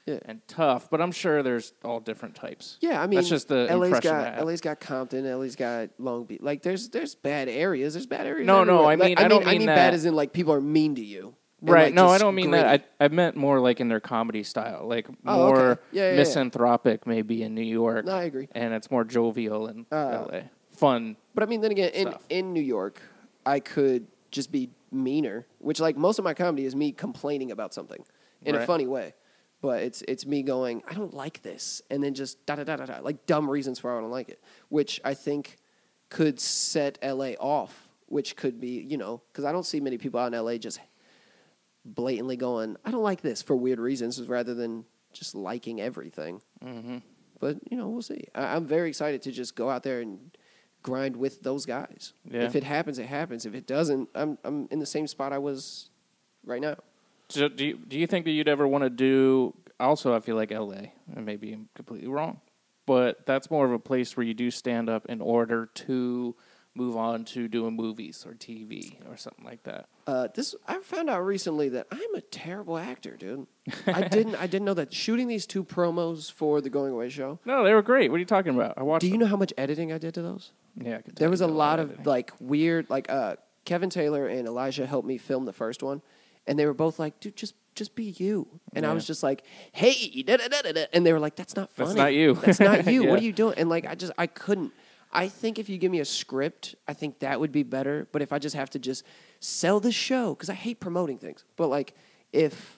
[SPEAKER 10] Yeah.
[SPEAKER 9] and tough, but I'm sure there's all different types.
[SPEAKER 10] Yeah, I mean,
[SPEAKER 9] that's just the
[SPEAKER 10] L A's
[SPEAKER 9] impression I
[SPEAKER 10] got
[SPEAKER 9] have.
[SPEAKER 10] L A's got Compton, L A's got Long Beach. Like, there's there's bad areas. There's bad areas.
[SPEAKER 9] No, no,
[SPEAKER 10] everywhere.
[SPEAKER 9] I mean,
[SPEAKER 10] like,
[SPEAKER 9] I
[SPEAKER 10] I
[SPEAKER 9] don't
[SPEAKER 10] mean, I
[SPEAKER 9] mean
[SPEAKER 10] mean
[SPEAKER 9] that.
[SPEAKER 10] bad as in like people are mean to you. and,
[SPEAKER 9] Right.
[SPEAKER 10] like,
[SPEAKER 9] No, I
[SPEAKER 10] just
[SPEAKER 9] don't mean
[SPEAKER 10] gritty.
[SPEAKER 9] that. I, I meant more like in their comedy style, like
[SPEAKER 10] Oh, okay.
[SPEAKER 9] more
[SPEAKER 10] Yeah, yeah, yeah.
[SPEAKER 9] misanthropic maybe in New York.
[SPEAKER 10] No, I agree.
[SPEAKER 9] And it's more jovial in
[SPEAKER 10] Uh,
[SPEAKER 9] L A. Fun.
[SPEAKER 10] But I mean, then again, in,
[SPEAKER 9] stuff.
[SPEAKER 10] in New York, I could just be meaner, which like most of my comedy is me complaining about something in a
[SPEAKER 9] Right.
[SPEAKER 10] funny way. But it's it's me going, I don't like this, and then just da da da da da, like dumb reasons for why I don't like it, which I think could set L A off, which could be, you know, because I don't see many people out in L A just blatantly going, I don't like this for weird reasons, rather than just liking everything.
[SPEAKER 9] Mm-hmm.
[SPEAKER 10] But, you know, we'll see. I, I'm very excited to just go out there and grind with those guys.
[SPEAKER 9] Yeah.
[SPEAKER 10] If it happens, it happens. If it doesn't, I'm I'm in the same spot I was right now.
[SPEAKER 9] So do you, do you think that you'd ever want to do, also I feel like L A, and maybe I'm completely wrong, but that's more of a place where you do stand up in order to move on to doing movies or T V or something like that.
[SPEAKER 10] Uh, this I found out recently that I'm a terrible actor, dude. I didn't I didn't know that. Shooting these two promos for the Going Away show.
[SPEAKER 9] No, they were great. What are you talking about? I watched
[SPEAKER 10] Do you
[SPEAKER 9] them.
[SPEAKER 10] know how much editing I did to those?
[SPEAKER 9] Yeah, I could tell
[SPEAKER 10] There
[SPEAKER 9] you
[SPEAKER 10] was a
[SPEAKER 9] did
[SPEAKER 10] lot of
[SPEAKER 9] editing.
[SPEAKER 10] like weird, like uh, Kevin Taylor and Elijah helped me film the first one, and they were both like, "Dude, just just be you." And I
[SPEAKER 9] Yeah.
[SPEAKER 10] was just like, "Hey," da, da, da, da, da. And they were like, "That's not funny.
[SPEAKER 9] That's not you."
[SPEAKER 10] That's not you.
[SPEAKER 9] Yeah.
[SPEAKER 10] What are you doing?" And like, I just I couldn't. I think if you give me a script, I think that would be better. But if I just have to just sell the show, because I hate promoting things. But like, if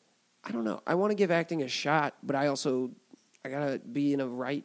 [SPEAKER 10] I don't know, I want to give acting a shot, but I also I gotta be in a right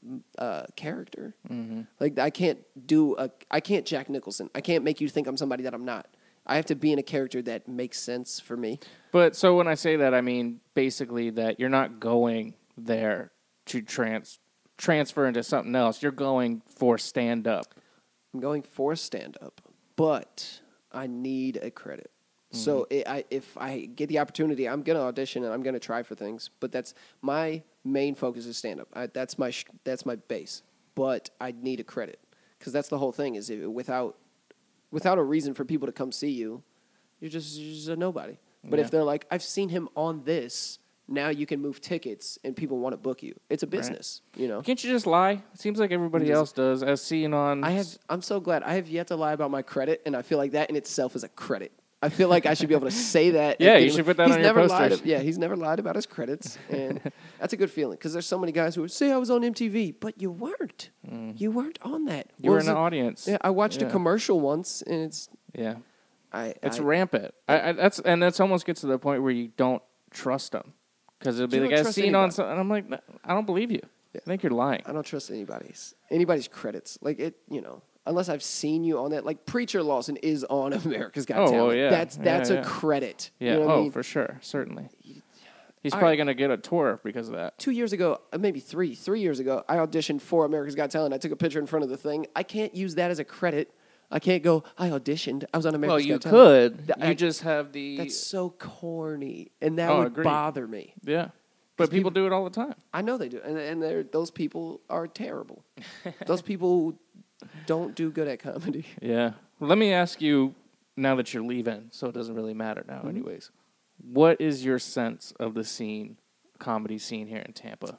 [SPEAKER 10] uh, character.
[SPEAKER 9] Mm-hmm.
[SPEAKER 10] Like I can't do a I can't Jack Nicholson. I can't make you think I'm somebody that I'm not. I have to be in a character that makes sense for me.
[SPEAKER 9] But so when I say that, I mean basically that you're not going there to trans transfer into something else. You're going for stand up.
[SPEAKER 10] I'm going for stand up, but I need a credit. So it, I, if I get the opportunity, I'm gonna audition and I'm gonna try for things. But that's my main focus is stand up. That's my sh- that's my base. But I need a credit because that's the whole thing. Is it, without without a reason for people to come see you, you're just you're just a nobody. But
[SPEAKER 9] Yeah.
[SPEAKER 10] if they're like, I've seen him on this, now you can move tickets and people want to book you. It's a business, you know.
[SPEAKER 9] Can't you just lie? It seems like everybody
[SPEAKER 10] Just-
[SPEAKER 9] else does, as seen on.
[SPEAKER 10] I have. I'm so glad. I have yet to lie about my credit, and I feel like that in itself is a credit. I feel like I should be able to say that. and
[SPEAKER 9] Yeah, you
[SPEAKER 10] people-
[SPEAKER 9] should put that
[SPEAKER 10] he's
[SPEAKER 9] on your
[SPEAKER 10] never lied.
[SPEAKER 9] posters.
[SPEAKER 10] Yeah, he's never lied about his credits, and that's a good feeling because there's so many guys who would say I was on M T V, but you weren't. You weren't on that.
[SPEAKER 9] You
[SPEAKER 10] What
[SPEAKER 9] were
[SPEAKER 10] was
[SPEAKER 9] in the
[SPEAKER 10] it?
[SPEAKER 9] audience.
[SPEAKER 10] Yeah, I watched
[SPEAKER 9] Yeah.
[SPEAKER 10] a commercial once, and it's
[SPEAKER 9] Yeah.
[SPEAKER 10] I.
[SPEAKER 9] It's
[SPEAKER 10] I,
[SPEAKER 9] rampant. I, I, that's and that's almost gets to the point where you don't trust them because it'll be
[SPEAKER 10] You
[SPEAKER 9] like
[SPEAKER 10] don't
[SPEAKER 9] I've
[SPEAKER 10] trust
[SPEAKER 9] seen on
[SPEAKER 10] anybody.
[SPEAKER 9] some, and I'm like, "No, I don't believe you. I think you're lying.
[SPEAKER 10] I don't trust anybody's anybody's credits. Like it, you know, unless I've seen you on that. Like Preacher Lawson is on America's Got
[SPEAKER 9] Oh,
[SPEAKER 10] Talent.
[SPEAKER 9] well, yeah.
[SPEAKER 10] That's
[SPEAKER 9] Yeah,
[SPEAKER 10] that's
[SPEAKER 9] yeah.
[SPEAKER 10] a credit.
[SPEAKER 9] Yeah.
[SPEAKER 10] You know what
[SPEAKER 9] oh,
[SPEAKER 10] I mean?
[SPEAKER 9] for sure, certainly. He's
[SPEAKER 10] All
[SPEAKER 9] probably
[SPEAKER 10] right.
[SPEAKER 9] gonna get a tour because of that.
[SPEAKER 10] Two years ago, uh, maybe three, three years ago, I auditioned for America's Got Talent. I took a picture in front of the thing. I can't use that as a credit. I can't go, I auditioned. I was on America's
[SPEAKER 9] Well, you
[SPEAKER 10] Got Talent.
[SPEAKER 9] could.
[SPEAKER 10] Th-
[SPEAKER 9] You
[SPEAKER 10] I-
[SPEAKER 9] just have the.
[SPEAKER 10] That's so corny, and that
[SPEAKER 9] Oh,
[SPEAKER 10] would
[SPEAKER 9] agreed.
[SPEAKER 10] bother me.
[SPEAKER 9] yeah, but people do it all the time.
[SPEAKER 10] I know they do, and and they're, those people are terrible. Those people don't do good at comedy.
[SPEAKER 9] Yeah. Let me ask you now that you're leaving, so it doesn't really matter
[SPEAKER 10] Mm-hmm.
[SPEAKER 9] now, anyways. What is your sense of the scene, comedy scene here in Tampa,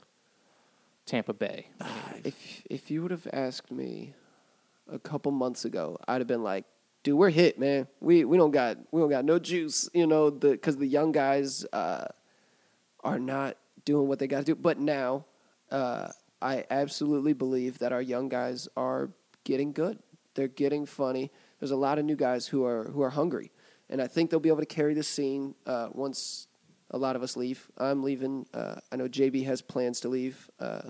[SPEAKER 9] Tampa Bay?
[SPEAKER 10] If if you would have asked me a couple months ago, I'd have been like, "Dude, we're hit, man. We we don't got we don't got no juice, you know, the because the young guys uh, are not doing what they got to do." But now, uh, I absolutely believe that our young guys are getting good. They're getting funny. There's a lot of new guys who are who are hungry, and I think they'll be able to carry the scene uh, once a lot of us leave. I'm leaving. Uh, I know J B has plans to leave. Uh,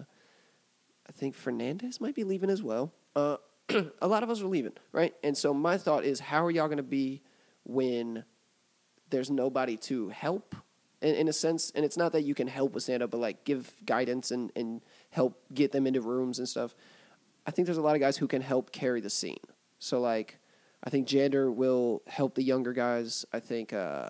[SPEAKER 10] I think Fernandez might be leaving as well. Uh, a lot of us are leaving, right? And so my thought is, how are y'all going to be when there's nobody to help, in, in a sense? And it's not that you can help with stand-up, but like give guidance and, and help get them into rooms and stuff. I think there's a lot of guys who can help carry the scene. So like, I think Jander will help the younger guys. I think uh,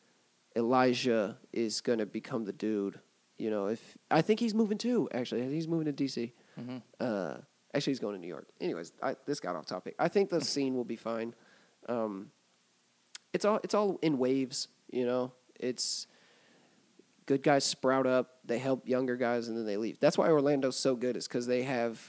[SPEAKER 10] Elijah is going to become the dude. You know, if I think he's moving too. Actually, I think he's moving to D C.
[SPEAKER 9] Mm-hmm.
[SPEAKER 10] Uh, actually, he's going to New York. Anyways, I, this got off topic. I think the scene will be fine. Um, it's all it's all in waves. You know, it's good guys sprout up, they help younger guys, and then they leave. That's why Orlando's so good, is because they have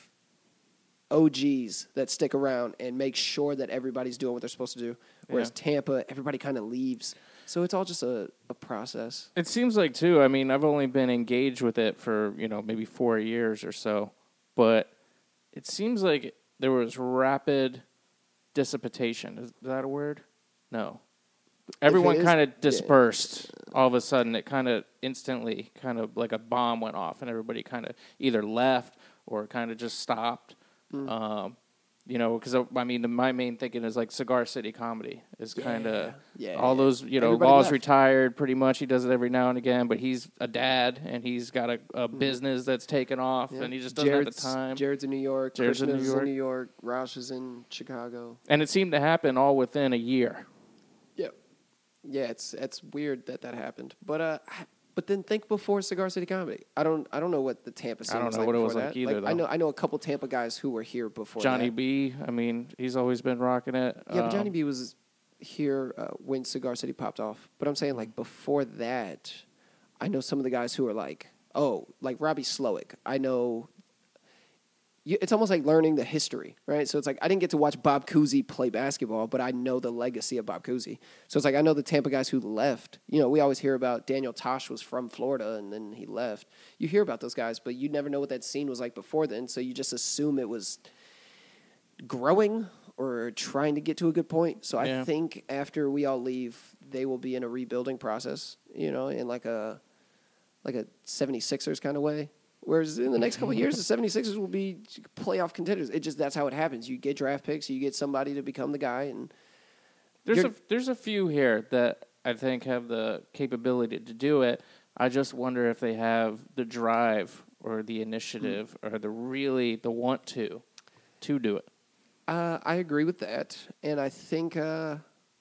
[SPEAKER 10] O Gs that stick around and make sure that everybody's doing what they're supposed to do. Whereas
[SPEAKER 9] Yeah.
[SPEAKER 10] Tampa, everybody kind of leaves. So it's all just a, a process.
[SPEAKER 9] It seems like, too, I mean, I've only been engaged with it for, you know, maybe four years or so, but it seems like there was rapid dissipation. Is that a word? No. Everyone
[SPEAKER 10] is,
[SPEAKER 9] kind of
[SPEAKER 10] yeah.
[SPEAKER 9] dispersed all of a sudden. It kind of instantly, kind of like a bomb went off, and everybody kind of either left or kind of just stopped.
[SPEAKER 10] Mm.
[SPEAKER 9] Um, you know, because, I mean, the, my main thinking is like Cigar City Comedy is kind of
[SPEAKER 10] Yeah,
[SPEAKER 9] all
[SPEAKER 10] yeah.
[SPEAKER 9] those, you know,
[SPEAKER 10] Everybody
[SPEAKER 9] Law's
[SPEAKER 10] left.
[SPEAKER 9] retired pretty much. He does it every now and again, but he's a dad, and he's got a, a
[SPEAKER 10] Mm.
[SPEAKER 9] business that's taken off,
[SPEAKER 10] Yeah.
[SPEAKER 9] and he just doesn't
[SPEAKER 10] Jared's,
[SPEAKER 9] have the time.
[SPEAKER 10] Jared's in New York.
[SPEAKER 9] Jared's in
[SPEAKER 10] Krishna's
[SPEAKER 9] New York.
[SPEAKER 10] in New York. Roush is in Chicago.
[SPEAKER 9] And it seemed to happen all within a year.
[SPEAKER 10] Yep. Yeah, it's it's weird that that happened. But uh, but then think before Cigar City Comedy. I don't I don't know what the Tampa scene
[SPEAKER 9] don't
[SPEAKER 10] was
[SPEAKER 9] know
[SPEAKER 10] like
[SPEAKER 9] what it
[SPEAKER 10] before
[SPEAKER 9] was
[SPEAKER 10] that.
[SPEAKER 9] like either,
[SPEAKER 10] I
[SPEAKER 9] though.
[SPEAKER 10] know I know a couple Tampa guys who were here before
[SPEAKER 9] Johnny
[SPEAKER 10] that.
[SPEAKER 9] B, I mean, he's always been rocking it.
[SPEAKER 10] Yeah, but Johnny
[SPEAKER 9] Um,
[SPEAKER 10] B was here uh, when Cigar City popped off. But I'm saying, like, before that, I know some of the guys who are like, oh, like Robbie Slowick. I know. You, it's almost like learning the history, right? So it's like I didn't get to watch Bob Cousy play basketball, but I know the legacy of Bob Cousy. So it's like I know the Tampa guys who left. You know, we always hear about Daniel Tosh was from Florida and then he left. You hear about those guys, but you never know what that scene was like before then. So you just assume it was growing or trying to get to a good point. So
[SPEAKER 9] Yeah.
[SPEAKER 10] I think after we all leave, they will be in a rebuilding process, you know, in like a like a seventy-sixers kind of way. Whereas in the next couple of years, the seventy-sixers will be playoff contenders. It just that's how it happens. You get draft picks, you get somebody to become the guy, and
[SPEAKER 9] There's
[SPEAKER 10] you're-
[SPEAKER 9] a there's a few here that I think have the capability to do it. I just wonder if they have the drive or the initiative or the really the want to to do it.
[SPEAKER 10] Uh, I agree with that, and I think uh,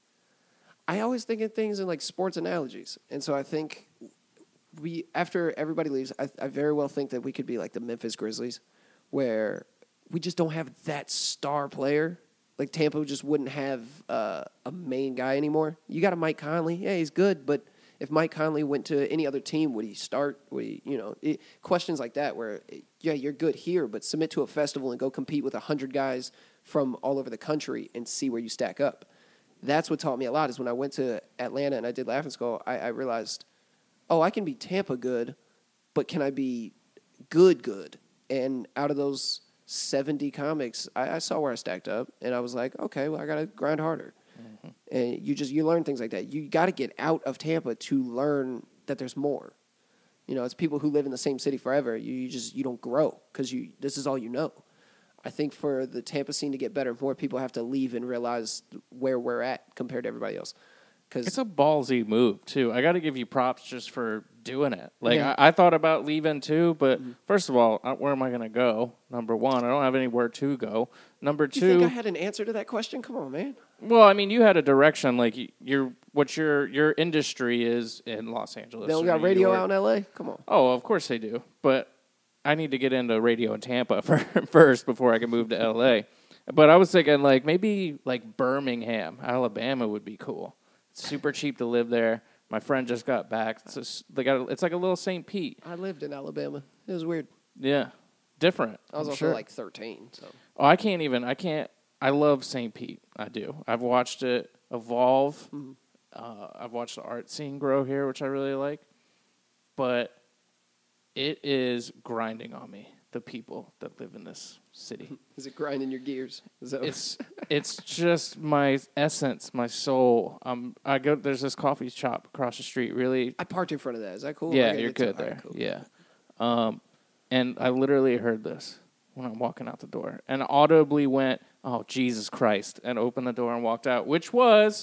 [SPEAKER 10] I always think of things in like sports analogies, and so I think we after everybody leaves, I, I very well think that we could be like the Memphis Grizzlies, where we just don't have that star player. Like Tampa just wouldn't have uh, a main guy anymore. You got a Mike Conley, yeah, he's good, but if Mike Conley went to any other team, would he start? Would he, you know, it, questions like that where, yeah, you're good here, but submit to a festival and go compete with one hundred guys from all over the country and see where you stack up. That's what taught me a lot is when I went to Atlanta and I did Laughing Skull, I, I realized, oh, I can be Tampa good, but can I be good good? And out of those seventy comics, I, I saw where I stacked up, and I was like, okay, well, I got to grind harder. Mm-hmm. And you just you learn things like that. You got to get out of Tampa to learn that there's more. You know, it's people who live in the same city forever. You, you just you don't grow because you this is all you know. I think for the Tampa scene to get better, more people have to leave and realize where we're at compared to everybody else. Cause
[SPEAKER 9] It's a ballsy move too. I got to give you props just for doing it. Like
[SPEAKER 10] Yeah.
[SPEAKER 9] I, I thought about leaving too, but mm-hmm. first of all, uh, where am I going to go? Number one, I don't have anywhere to go. Number
[SPEAKER 10] you
[SPEAKER 9] two,
[SPEAKER 10] think I had an answer to that question? Come on, man.
[SPEAKER 9] well, I mean, you had a direction. Like you- you're what your your industry is in Los Angeles.
[SPEAKER 10] They don't
[SPEAKER 9] or
[SPEAKER 10] got
[SPEAKER 9] New
[SPEAKER 10] radio
[SPEAKER 9] York.
[SPEAKER 10] out in L A? Come on.
[SPEAKER 9] Oh, of course they do. But I need to get into radio in Tampa for, first before I can move to L A. But I was thinking like maybe like Birmingham, Alabama would be cool. It's super cheap to live there. My friend just got back. It's just, they got a, it's like a little Saint Pete.
[SPEAKER 10] I lived in Alabama. It was weird.
[SPEAKER 9] Yeah, different.
[SPEAKER 10] I was
[SPEAKER 9] I'm
[SPEAKER 10] also
[SPEAKER 9] sure.
[SPEAKER 10] like thirteen. So
[SPEAKER 9] Oh, I can't even. I can't. I love Saint Pete. I do. I've watched it evolve.
[SPEAKER 10] Mhm.
[SPEAKER 9] Uh, I've watched the art scene grow here, which I really like. But it is grinding on me. The people that live in this city.
[SPEAKER 10] is it grinding your gears? Is that
[SPEAKER 9] It's it's just my essence, my soul. Um, I go. There's this coffee shop across the street. Really,
[SPEAKER 10] I parked in front of that. Is that cool? I
[SPEAKER 9] yeah,
[SPEAKER 10] gotta
[SPEAKER 9] you're
[SPEAKER 10] get to-
[SPEAKER 9] good
[SPEAKER 10] all right,
[SPEAKER 9] there.
[SPEAKER 10] cool.
[SPEAKER 9] Yeah, um, and I literally heard this when I'm walking out the door, and audibly went, "Oh Jesus Christ!" and opened the door and walked out, which was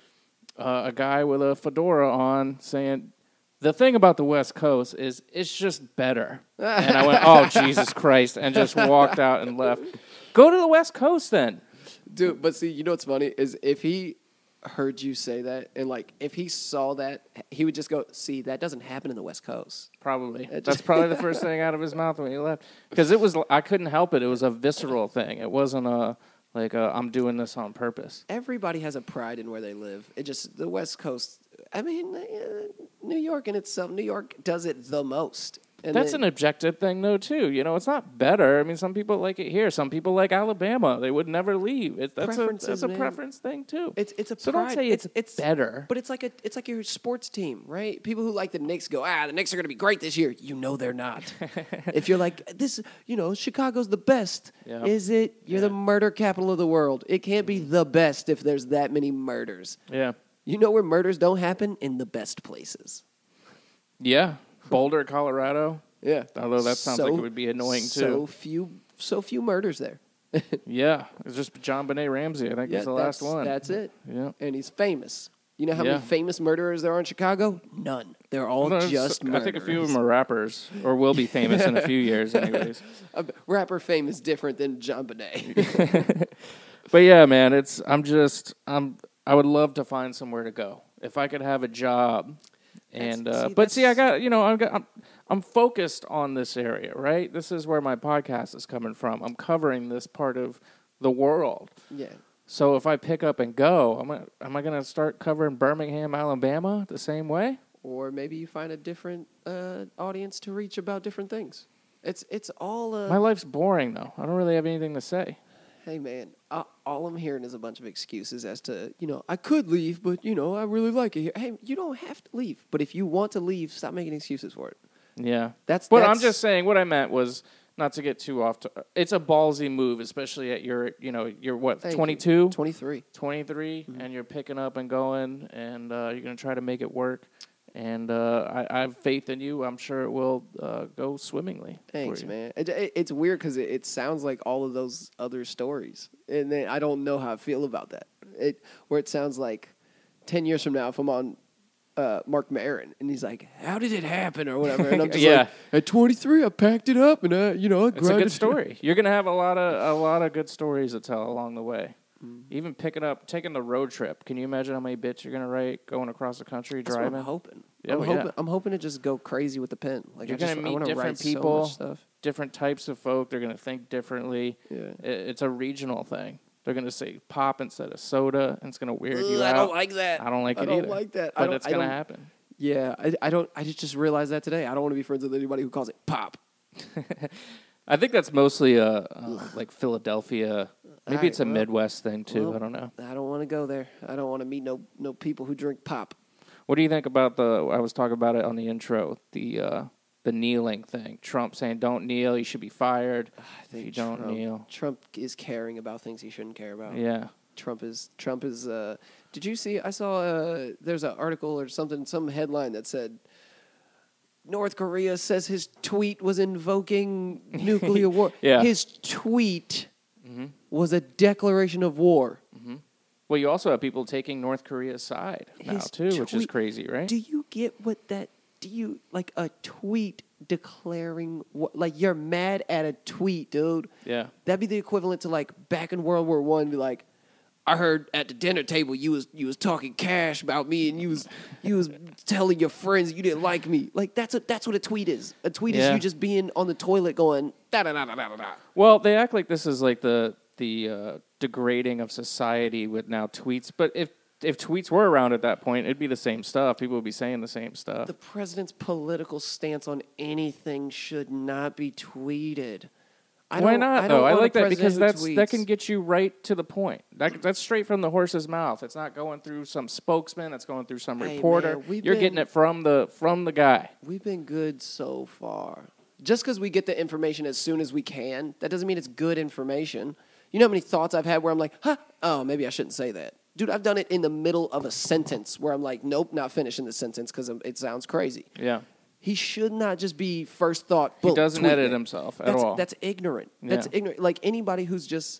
[SPEAKER 9] uh, a guy with a fedora on saying, "The thing about the West Coast is it's just better." And I went, "Oh Jesus Christ!" and just walked out and left. Go to the West Coast then.
[SPEAKER 10] Dude, but see, you know what's funny is if he heard you say that and like if he saw that, he would just go, "See, that doesn't happen in the West Coast."
[SPEAKER 9] Probably.
[SPEAKER 10] It
[SPEAKER 9] That's
[SPEAKER 10] just-
[SPEAKER 9] probably the first thing out of his mouth when he left. Because it was, I couldn't help it. It was a visceral thing. It wasn't a, like, a, I'm doing this on purpose.
[SPEAKER 10] Everybody has a pride in where they live. It just the West Coast I mean, uh, New York in itself, New York does it the most. And
[SPEAKER 9] That's
[SPEAKER 10] then,
[SPEAKER 9] an objective thing, though, too. You know, it's not better. I mean, some people like it here. Some people like Alabama. They would never leave. It's, that's a
[SPEAKER 10] Preferences,
[SPEAKER 9] that's a
[SPEAKER 10] man.
[SPEAKER 9] preference thing, too.
[SPEAKER 10] It's it's a
[SPEAKER 9] so
[SPEAKER 10] pride.
[SPEAKER 9] don't say it's,
[SPEAKER 10] it's
[SPEAKER 9] better.
[SPEAKER 10] But it's like a it's like your sports team, right? People who like the Knicks go, ah, the Knicks are going to be great this year. You know they're not. If you're like this, you know, Chicago's the best.
[SPEAKER 9] Yeah.
[SPEAKER 10] Is it? You're
[SPEAKER 9] Yeah.
[SPEAKER 10] the murder capital of the world. It can't be the best if there's that many murders.
[SPEAKER 9] Yeah.
[SPEAKER 10] You know where murders don't happen? In the best places.
[SPEAKER 9] Yeah. Boulder, Colorado.
[SPEAKER 10] Yeah.
[SPEAKER 9] Although that sounds
[SPEAKER 10] So-
[SPEAKER 9] like it would be annoying,
[SPEAKER 10] So
[SPEAKER 9] too.
[SPEAKER 10] few, so few murders there.
[SPEAKER 9] Yeah. It's just John Benet Ramsey. I think
[SPEAKER 10] Yeah,
[SPEAKER 9] he's the last
[SPEAKER 10] that's-
[SPEAKER 9] one.
[SPEAKER 10] That's it.
[SPEAKER 9] Yeah.
[SPEAKER 10] And he's famous. You know how
[SPEAKER 9] Yeah.
[SPEAKER 10] many famous murderers there are in Chicago? None. They're all
[SPEAKER 9] No, it's-
[SPEAKER 10] just
[SPEAKER 9] I
[SPEAKER 10] murderers.
[SPEAKER 9] think a few of them are rappers, or will be famous in a few years, anyways.
[SPEAKER 10] A rapper fame is different than John Bonet.
[SPEAKER 9] But yeah, man, it's I'm just I'm I would love to find somewhere to go if I could have a job, and
[SPEAKER 10] That's-
[SPEAKER 9] uh,
[SPEAKER 10] see,
[SPEAKER 9] but see, I
[SPEAKER 10] that's-
[SPEAKER 9] got you know I'm, got- I'm I'm focused on this area, right? This is where my podcast is coming from. I'm covering this part of the world.
[SPEAKER 10] Yeah.
[SPEAKER 9] So if I pick up and go, am I am I going to start covering Birmingham, Alabama, the same way?
[SPEAKER 10] Or maybe you find a different uh, audience to reach about different things. It's it's all. Uh,
[SPEAKER 9] My life's boring though. I don't really have anything to say.
[SPEAKER 10] Hey man, uh, all I'm hearing is a bunch of excuses as to you know I could leave, but you know I really like it here. Hey, you don't have to leave, but if you want to leave, stop making excuses for it.
[SPEAKER 9] Yeah.
[SPEAKER 10] That's.
[SPEAKER 9] But
[SPEAKER 10] that's,
[SPEAKER 9] I'm just saying what I meant was not to get too off. To, it's a ballsy move, especially at your, you know, you're what,
[SPEAKER 10] Thank you.
[SPEAKER 9] twenty-two?
[SPEAKER 10] twenty-three.
[SPEAKER 9] twenty-three,
[SPEAKER 10] Mm-hmm.
[SPEAKER 9] and you're picking up and going, and uh, you're going to try to make it work. And uh, I, I have faith in you. I'm sure it will uh, go swimmingly. for
[SPEAKER 10] Thanks,
[SPEAKER 9] you.
[SPEAKER 10] man. It, it, it's weird because it, it sounds like all of those other stories, and then I don't know how I feel about that. It where it sounds like ten years from now, if I'm on uh, Mark Maron and he's like, "How did it happen?" or whatever, and I'm just
[SPEAKER 9] Yeah.
[SPEAKER 10] like, "At twenty-three, I packed it up, and I, you know, I
[SPEAKER 9] It's a
[SPEAKER 10] grinded
[SPEAKER 9] good
[SPEAKER 10] it."
[SPEAKER 9] story. You're going to have a lot of a lot of good stories to tell along the way.
[SPEAKER 10] Mm-hmm.
[SPEAKER 9] Even picking up, taking the road trip. Can you imagine how many bits you're going to write going across the country,
[SPEAKER 10] That's
[SPEAKER 9] driving?
[SPEAKER 10] what I'm hoping.
[SPEAKER 9] Oh,
[SPEAKER 10] I'm
[SPEAKER 9] yeah.
[SPEAKER 10] hoping. I'm hoping to just go crazy with the pen. Like
[SPEAKER 9] You're
[SPEAKER 10] I just,
[SPEAKER 9] going to
[SPEAKER 10] I
[SPEAKER 9] meet
[SPEAKER 10] wanna
[SPEAKER 9] different
[SPEAKER 10] write so
[SPEAKER 9] people,
[SPEAKER 10] much stuff.
[SPEAKER 9] different types of folk. They're going to think differently.
[SPEAKER 10] Yeah.
[SPEAKER 9] I- It's a regional thing. They're going to say pop instead of soda, and it's going to weird you
[SPEAKER 10] Ugh,
[SPEAKER 9] out.
[SPEAKER 10] I don't like that.
[SPEAKER 9] I don't like
[SPEAKER 10] I
[SPEAKER 9] it
[SPEAKER 10] don't
[SPEAKER 9] either.
[SPEAKER 10] like that. I
[SPEAKER 9] But
[SPEAKER 10] don't-
[SPEAKER 9] it's
[SPEAKER 10] I
[SPEAKER 9] going to
[SPEAKER 10] don't-
[SPEAKER 9] happen.
[SPEAKER 10] Yeah, I, I don't. I just just realized that today. I don't want to be friends with anybody who calls it pop.
[SPEAKER 9] I think that's mostly a, uh, like Philadelphia. Maybe
[SPEAKER 10] Alright,
[SPEAKER 9] it's a
[SPEAKER 10] well,
[SPEAKER 9] Midwest thing, too.
[SPEAKER 10] well,
[SPEAKER 9] I don't know.
[SPEAKER 10] I don't want to go there. I don't want to meet no no people who drink pop.
[SPEAKER 9] What do you think about the, I was talking about it on the intro, the uh, the kneeling thing. Trump saying, don't kneel, you should be fired if you don't
[SPEAKER 10] Trump,
[SPEAKER 9] kneel.
[SPEAKER 10] Trump is caring about things he shouldn't care about.
[SPEAKER 9] Yeah.
[SPEAKER 10] Trump is Trump is. Uh, did you see? I saw. Uh, there's an article or something, some headline that said North Korea says his tweet was invoking nuclear war.
[SPEAKER 9] Yeah.
[SPEAKER 10] His tweet
[SPEAKER 9] Mhm.
[SPEAKER 10] was a declaration of war.
[SPEAKER 9] Well, you also have people taking North Korea's side now,
[SPEAKER 10] His
[SPEAKER 9] too, which is
[SPEAKER 10] tweet-
[SPEAKER 9] crazy, right?
[SPEAKER 10] Do you get what that? Do you like a tweet declaring what? Like you're mad at a tweet, dude.
[SPEAKER 9] Yeah.
[SPEAKER 10] That'd be the equivalent to like back in World War One, be like, I heard at the dinner table you was you was talking cash about me, and you was you was telling your friends you didn't like me. Like that's a that's what a tweet is. A tweet
[SPEAKER 9] Yeah.
[SPEAKER 10] is you just being on the toilet going da da da da da da.
[SPEAKER 9] Well, they act like this is like the the uh, degrading of society with now tweets. But if if tweets were around at that point, it'd be the same stuff. People would be saying the same stuff.
[SPEAKER 10] The president's political stance on anything should not be tweeted. I
[SPEAKER 9] Why
[SPEAKER 10] don't-
[SPEAKER 9] not
[SPEAKER 10] I
[SPEAKER 9] though?
[SPEAKER 10] don't
[SPEAKER 9] I
[SPEAKER 10] want a
[SPEAKER 9] like that because
[SPEAKER 10] president
[SPEAKER 9] that's
[SPEAKER 10] who
[SPEAKER 9] that
[SPEAKER 10] tweets.
[SPEAKER 9] can get you right to the point. That, that's straight from the horse's mouth. It's not going through some spokesman. That's going through some
[SPEAKER 10] Hey,
[SPEAKER 9] reporter.
[SPEAKER 10] man, we've
[SPEAKER 9] You're
[SPEAKER 10] been-
[SPEAKER 9] getting it from the from the guy.
[SPEAKER 10] We've been good so far. Just because we get the information as soon as we can, that doesn't mean it's good information. You know how many thoughts I've had where I'm like, huh, oh, maybe I shouldn't say that. Dude, I've done it in the middle of a sentence where I'm like, nope, not finishing the sentence because it sounds crazy.
[SPEAKER 9] Yeah.
[SPEAKER 10] He should not just be first thought.
[SPEAKER 9] He
[SPEAKER 10] boom,
[SPEAKER 9] doesn't
[SPEAKER 10] tweet
[SPEAKER 9] edit
[SPEAKER 10] it.
[SPEAKER 9] himself at
[SPEAKER 10] that's,
[SPEAKER 9] all.
[SPEAKER 10] That's ignorant. That's
[SPEAKER 9] Yeah.
[SPEAKER 10] ignorant. Like anybody who's just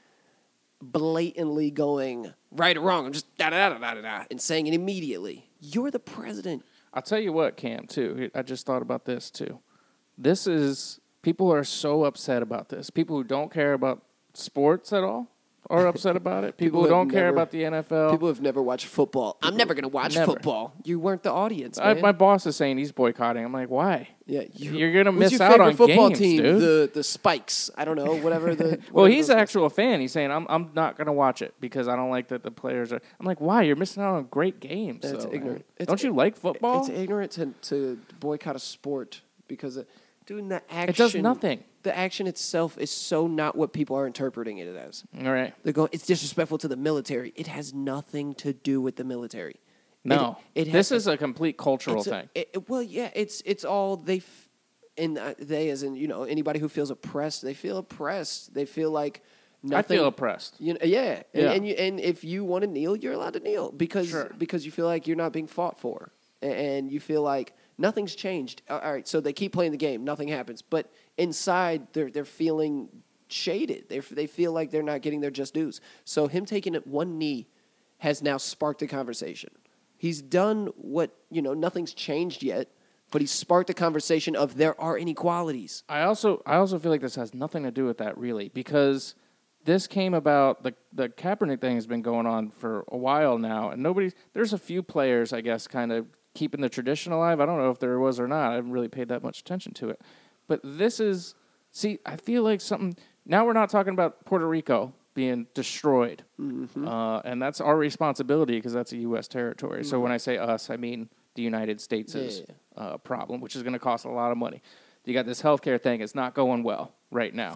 [SPEAKER 10] blatantly going right or wrong, I'm just da da da da da da, and saying it immediately. You're the president.
[SPEAKER 9] I'll tell you what, Cam, too. I just thought about this, too. This is, people are so upset about this. People who don't care about sports at all, are upset about it. People,
[SPEAKER 10] People
[SPEAKER 9] who
[SPEAKER 10] have
[SPEAKER 9] don't care
[SPEAKER 10] never-
[SPEAKER 9] about the N F L.
[SPEAKER 10] People have never watched football. I'm never going to watch
[SPEAKER 9] Never.
[SPEAKER 10] football. You weren't the audience,
[SPEAKER 9] I,
[SPEAKER 10] man.
[SPEAKER 9] my boss is saying he's boycotting. I'm like, why?
[SPEAKER 10] yeah, you,
[SPEAKER 9] You're gonna
[SPEAKER 10] who's
[SPEAKER 9] miss
[SPEAKER 10] your
[SPEAKER 9] out
[SPEAKER 10] favorite
[SPEAKER 9] on
[SPEAKER 10] football
[SPEAKER 9] games,
[SPEAKER 10] team?
[SPEAKER 9] dude.
[SPEAKER 10] The the Spikes. I don't know. Whatever the.
[SPEAKER 9] Well,
[SPEAKER 10] whatever
[SPEAKER 9] he's
[SPEAKER 10] those
[SPEAKER 9] an
[SPEAKER 10] guys-
[SPEAKER 9] actual fan. He's saying, I'm I'm not going to watch it because I don't like that the players are. I'm like, why? You're missing out on great games.
[SPEAKER 10] It's
[SPEAKER 9] so,
[SPEAKER 10] ignorant.
[SPEAKER 9] man.
[SPEAKER 10] It's-
[SPEAKER 9] don't you like football?
[SPEAKER 10] It's ignorant to, to boycott a sport because, of, doing the action.
[SPEAKER 9] It does nothing.
[SPEAKER 10] The action itself is so not what people are interpreting it as.
[SPEAKER 9] All right.
[SPEAKER 10] They're going, it's disrespectful to the military. It has nothing to do with the military.
[SPEAKER 9] No.
[SPEAKER 10] It, it
[SPEAKER 9] this
[SPEAKER 10] has,
[SPEAKER 9] is a complete cultural
[SPEAKER 10] it's a-
[SPEAKER 9] thing.
[SPEAKER 10] it- it- well, yeah, it's it's all they, f- and uh, they as in you know anybody who feels oppressed, they feel oppressed. They feel like nothing.
[SPEAKER 9] I feel oppressed.
[SPEAKER 10] You know, yeah, and,
[SPEAKER 9] Yeah.
[SPEAKER 10] and you and if you want to kneel, you're allowed to kneel because
[SPEAKER 9] Sure.
[SPEAKER 10] because you feel like you're not being fought for, A- and you feel like nothing's changed. All right, so they keep playing the game, nothing happens, but inside they're they're feeling shaded. They they feel like they're not getting their just dues. So him taking it one knee has now sparked a conversation. He's done what you know. Nothing's changed yet, but he's sparked a conversation of there are inequalities.
[SPEAKER 9] I also I also feel like this has nothing to do with that really because this came about the the Kaepernick thing has been going on for a while now and nobody's there's a few players I guess kind of keeping the tradition alive. I don't know if there was or not. I haven't really paid that much attention to it. But this is see I feel like something now we're not talking about Puerto Rico being destroyed.
[SPEAKER 10] Mm-hmm.
[SPEAKER 9] Uh, and that's our responsibility because that's a U S territory. So when I say us, I mean the United States'
[SPEAKER 10] Yeah.
[SPEAKER 9] uh, problem, which is going to cost a lot of money. You got this healthcare thing. It's not going well right now.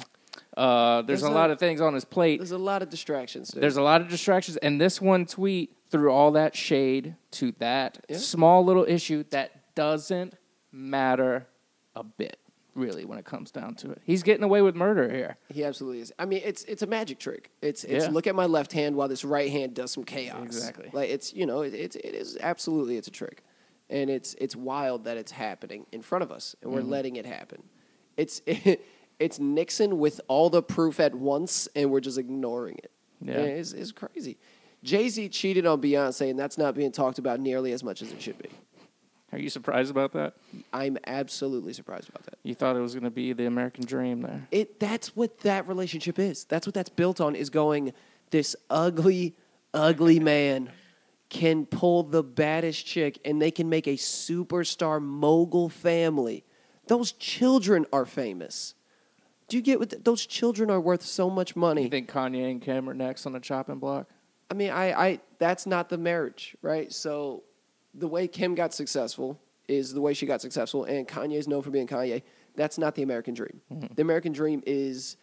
[SPEAKER 9] Uh, there's,
[SPEAKER 10] There's
[SPEAKER 9] a,
[SPEAKER 10] a-
[SPEAKER 9] lot of things on his plate.
[SPEAKER 10] There's a lot of distractions. Dude.
[SPEAKER 9] There's a lot of distractions. And this one tweet threw all that shade to that
[SPEAKER 10] Yeah.
[SPEAKER 9] small little issue that doesn't matter a bit, really, when it comes down to it. He's getting away with murder here.
[SPEAKER 10] He absolutely is. I mean, it's it's a magic trick. It's it's
[SPEAKER 9] Yeah.
[SPEAKER 10] look at my left hand while this right hand does some chaos.
[SPEAKER 9] Exactly.
[SPEAKER 10] Like it's you know it, it's it is absolutely it's a trick, and it's it's wild that it's happening in front of us, and we're
[SPEAKER 9] Mm-hmm.
[SPEAKER 10] letting it happen. It's it's Nixon with all the proof at once, and we're just ignoring it.
[SPEAKER 9] Yeah.
[SPEAKER 10] And it's it's crazy. Jay-Z cheated on Beyonce, and that's not being talked about nearly as much as it should be.
[SPEAKER 9] Are you surprised about that?
[SPEAKER 10] I'm absolutely surprised about that.
[SPEAKER 9] You thought it was going to be the American dream there.
[SPEAKER 10] It that's what that relationship is. That's what that's built on is going this ugly, ugly man can pull the baddest chick and they can make a superstar mogul family. Those children are famous. Do you get what th- those children are worth so much money?
[SPEAKER 9] You think Kanye and Kim are next on the chopping block?
[SPEAKER 10] I mean, I, I that's not the marriage, right? So the way Kim got successful is the way she got successful, and Kanye's known for being Kanye. That's not the American dream.
[SPEAKER 9] Mm-hmm.
[SPEAKER 10] The American dream is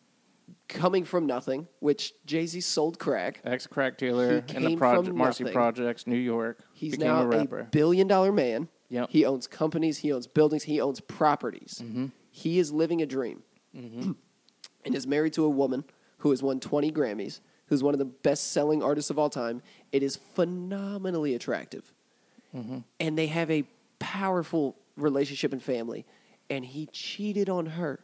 [SPEAKER 10] coming from nothing, which Jay-Z sold crack.
[SPEAKER 9] Ex-crack dealer
[SPEAKER 10] He
[SPEAKER 9] in the
[SPEAKER 10] came
[SPEAKER 9] project,
[SPEAKER 10] from
[SPEAKER 9] Marcy
[SPEAKER 10] nothing.
[SPEAKER 9] Projects, New York.
[SPEAKER 10] He's
[SPEAKER 9] became
[SPEAKER 10] now
[SPEAKER 9] a rapper.
[SPEAKER 10] a billion-dollar man.
[SPEAKER 9] Yep.
[SPEAKER 10] He owns companies. He owns buildings. He owns properties.
[SPEAKER 9] Mm-hmm.
[SPEAKER 10] He is living a dream, and is married to a woman who has won twenty Grammys, who's one of the best-selling artists of all time. It is phenomenally attractive,
[SPEAKER 9] Mm-hmm.
[SPEAKER 10] and they have a powerful relationship and family. And he cheated on her.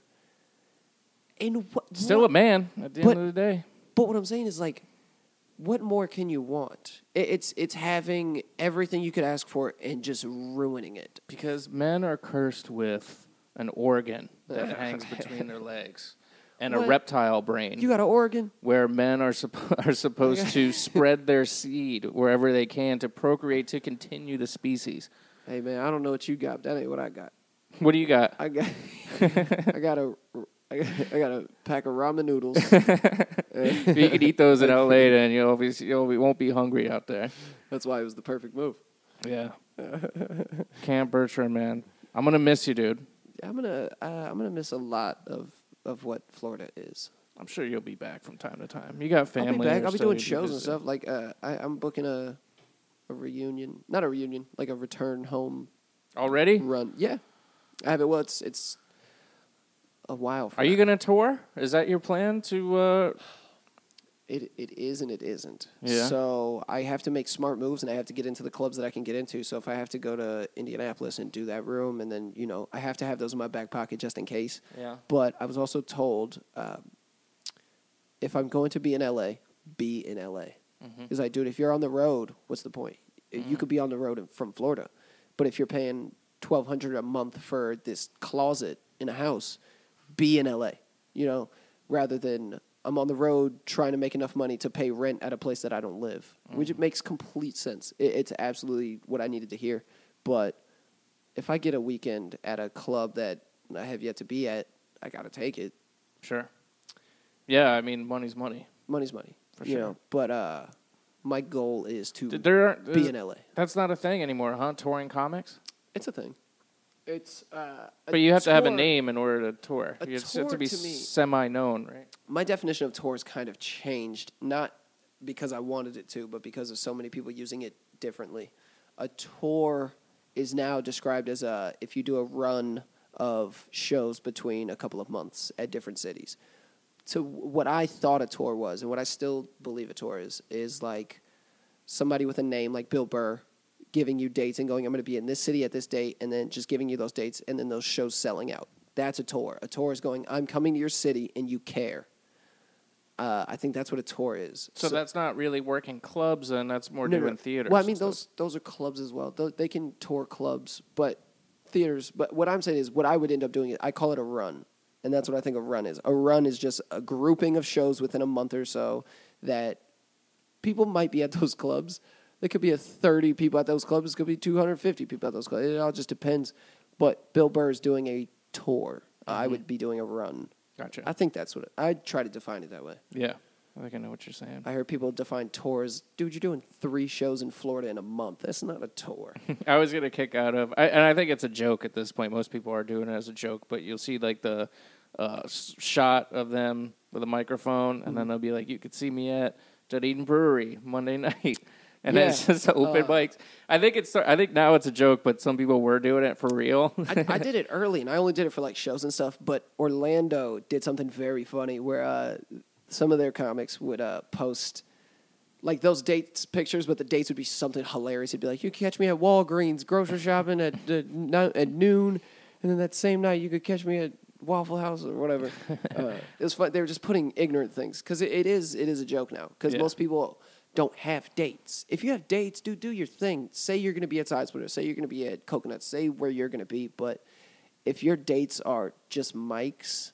[SPEAKER 10] And what?
[SPEAKER 9] Still
[SPEAKER 10] what,
[SPEAKER 9] a man at the
[SPEAKER 10] But-
[SPEAKER 9] end of the day.
[SPEAKER 10] But what I'm saying is like, what more can you want? It, it's it's having everything you could ask for and just ruining it.
[SPEAKER 9] Because men are cursed with an organ that hangs between their legs and a
[SPEAKER 10] What?
[SPEAKER 9] reptile brain.
[SPEAKER 10] You got an organ?
[SPEAKER 9] where men are suppo- are supposed to spread their seed wherever they can to procreate to continue the species.
[SPEAKER 10] Hey man, I don't know what you got. That ain't what I got.
[SPEAKER 9] What do you got?
[SPEAKER 10] I got I got a I got, I got a pack of ramen noodles.
[SPEAKER 9] You can eat those in L A, then you'll be, you'll be, won't be hungry out there.
[SPEAKER 10] That's why it was the perfect move.
[SPEAKER 9] Yeah. Cam Bertrand, man, I'm gonna miss you, dude.
[SPEAKER 10] I'm gonna uh, I'm gonna miss a lot of, of what Florida is.
[SPEAKER 9] I'm sure you'll be back from time to time. You got family.
[SPEAKER 10] I'll be back.
[SPEAKER 9] or
[SPEAKER 10] I'll be
[SPEAKER 9] stuff
[SPEAKER 10] doing
[SPEAKER 9] you can
[SPEAKER 10] shows and
[SPEAKER 9] visit.
[SPEAKER 10] stuff. Like uh, I, I'm booking a a reunion, not a reunion, like a return home
[SPEAKER 9] Already?
[SPEAKER 10] run. Yeah, I have it. Well, it's it's a while. From
[SPEAKER 9] Are you
[SPEAKER 10] now.
[SPEAKER 9] gonna tour? Is that your plan to? Uh...
[SPEAKER 10] It it is and it isn't.
[SPEAKER 9] Yeah.
[SPEAKER 10] So I have to make smart moves and I have to get into the clubs that I can get into. So if I have to go to Indianapolis and do that room, and then you know I have to have those in my back pocket just in case.
[SPEAKER 9] Yeah.
[SPEAKER 10] But I was also told um, if I'm going to be in L A, be in L A. Because I do it. If you're on the road, what's the point? You could be on the road in- from Florida, but if you're paying twelve hundred dollars a month for this closet in a house, be in L A. You know, rather than I'm on the road trying to make enough money to pay rent at a place that I don't live, mm. which it makes complete sense. It, it's absolutely what I needed to hear. But if I get a weekend at a club that I have yet to be at, I got to take it.
[SPEAKER 9] Sure. Yeah, I mean, money's money.
[SPEAKER 10] Money's money.
[SPEAKER 9] For
[SPEAKER 10] you
[SPEAKER 9] sure.
[SPEAKER 10] know, but uh, my goal is to
[SPEAKER 9] there are,
[SPEAKER 10] be in L A.
[SPEAKER 9] That's not a thing anymore, huh? Touring comics?
[SPEAKER 10] It's a thing. It's. Uh,
[SPEAKER 9] but you have
[SPEAKER 10] tour,
[SPEAKER 9] to have a name in order to tour.
[SPEAKER 10] A
[SPEAKER 9] You
[SPEAKER 10] tour
[SPEAKER 9] have to be
[SPEAKER 10] to me,
[SPEAKER 9] semi-known, right?
[SPEAKER 10] My definition of tours kind of changed, not because I wanted it to, but because of so many people using it differently. A tour is now described as a if you do a run of shows between a couple of months at different cities. So what I thought a tour was, and what I still believe a tour is, is like somebody with a name like Bill Burr giving you dates and going, I'm going to be in this city at this date, and then just giving you those dates, and then those shows selling out. That's a tour. A tour is going, I'm coming to your city, and you care. Uh, I think that's what a tour is.
[SPEAKER 9] So, so that's not really working clubs, and that's more
[SPEAKER 10] no,
[SPEAKER 9] doing
[SPEAKER 10] no.
[SPEAKER 9] theaters.
[SPEAKER 10] Well, I mean, those those are clubs as well. They can tour clubs, but theaters. But what I'm saying is what I would end up doing, is I call it a run. And that's what I think a run is. A run is just a grouping of shows within a month or so that people might be at those clubs. There could be a thirty people at those clubs. It could be two hundred fifty people at those clubs. It all just depends. But Bill Burr is doing a tour. Mm-hmm. I would be doing a run.
[SPEAKER 9] Gotcha.
[SPEAKER 10] I think that's what it, I try to define it that way.
[SPEAKER 9] Yeah. I think I know what you're saying.
[SPEAKER 10] I heard people define tours. Dude, you're doing three shows in Florida in a month. That's not a tour.
[SPEAKER 9] I was going to kick out of, I, and I think it's a joke at this point. Most people are doing it as a joke, but you'll see like the uh, shot of them with a microphone, and mm-hmm. then they'll be like, you could see me at Dunedin Brewery Monday night. And
[SPEAKER 10] yeah.
[SPEAKER 9] then it's just open uh, mics. I think it's. I think now it's a joke, but some people were doing it for real.
[SPEAKER 10] I, I did it early, and I only did it for like shows and stuff. But Orlando did something very funny where uh, some of their comics would uh, post like those dates pictures, but the dates would be something hilarious. It'd be like, you could catch me at Walgreens grocery shopping at uh, at noon, and then that same night you could catch me at Waffle House or whatever. uh, it was fun. They were just putting ignorant things because it, it is it is a joke now because yeah. most people don't have dates. If you have dates, do do your thing. Say you're going to be at Side Splitter. Say you're going to be at Coconut. Say where you're going to be. But if your dates are just mics,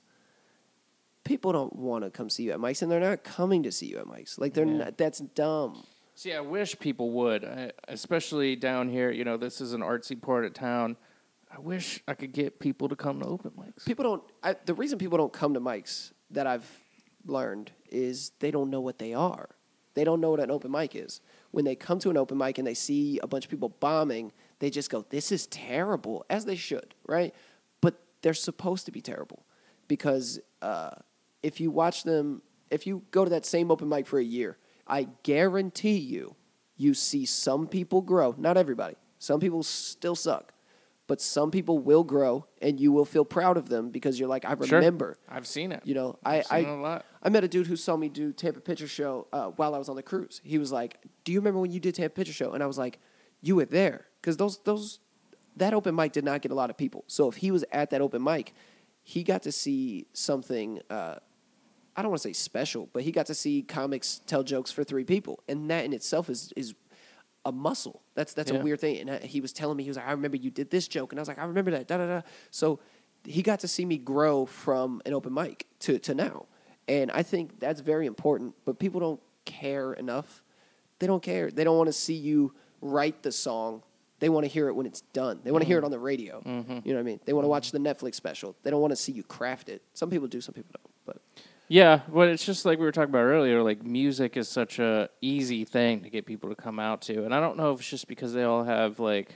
[SPEAKER 10] people don't want to come see you at mics, and they're not coming to see you at mics. Like they're yeah. not. That's dumb.
[SPEAKER 9] See, I wish people would, I, especially down here. You know, this is an artsy part of town. I wish I could get people to come to open mics.
[SPEAKER 10] People don't. I, the reason people don't come to mics that I've learned is they don't know what they are. They don't know what an open mic is. When they come to an open mic and they see a bunch of people bombing, they just go, this is terrible, as they should, right? But they're supposed to be terrible because uh, if you watch them, if you go to that same open mic for a year, I guarantee you, you see some people grow. Not everybody. Some people still suck. But some people will grow, and you will feel proud of them because you're like, I remember.
[SPEAKER 9] Sure. I've seen it.
[SPEAKER 10] You know,
[SPEAKER 9] I've
[SPEAKER 10] I
[SPEAKER 9] seen
[SPEAKER 10] I,
[SPEAKER 9] it a lot.
[SPEAKER 10] I met a dude who saw me do Tampa Picture Show uh, while I was on the cruise. He was like, "Do you remember when you did Tampa Picture Show?" And I was like, "You were there," because those those that open mic did not get a lot of people. So if he was at that open mic, he got to see something. Uh, I don't want to say special, but he got to see comics tell jokes for three people, and that in itself is is. a muscle. That's that's
[SPEAKER 9] yeah.
[SPEAKER 10] a weird thing. And I, he was telling me, he was like, I remember you did this joke. And I was like, I remember that, da, da, da. So he got to see me grow from an open mic to, to now. And I think that's very important. But people don't care enough. They don't care. They don't want to see you write the song. They want to hear it when it's done. They want to mm-hmm. hear it on the radio. Mm-hmm. You know what I mean? They want to watch the Netflix special. They don't want to see you craft it. Some people do, some people don't. But
[SPEAKER 9] yeah, but it's just like we were talking about earlier, like music is such a easy thing to get people to come out to. And I don't know if it's just because they all have like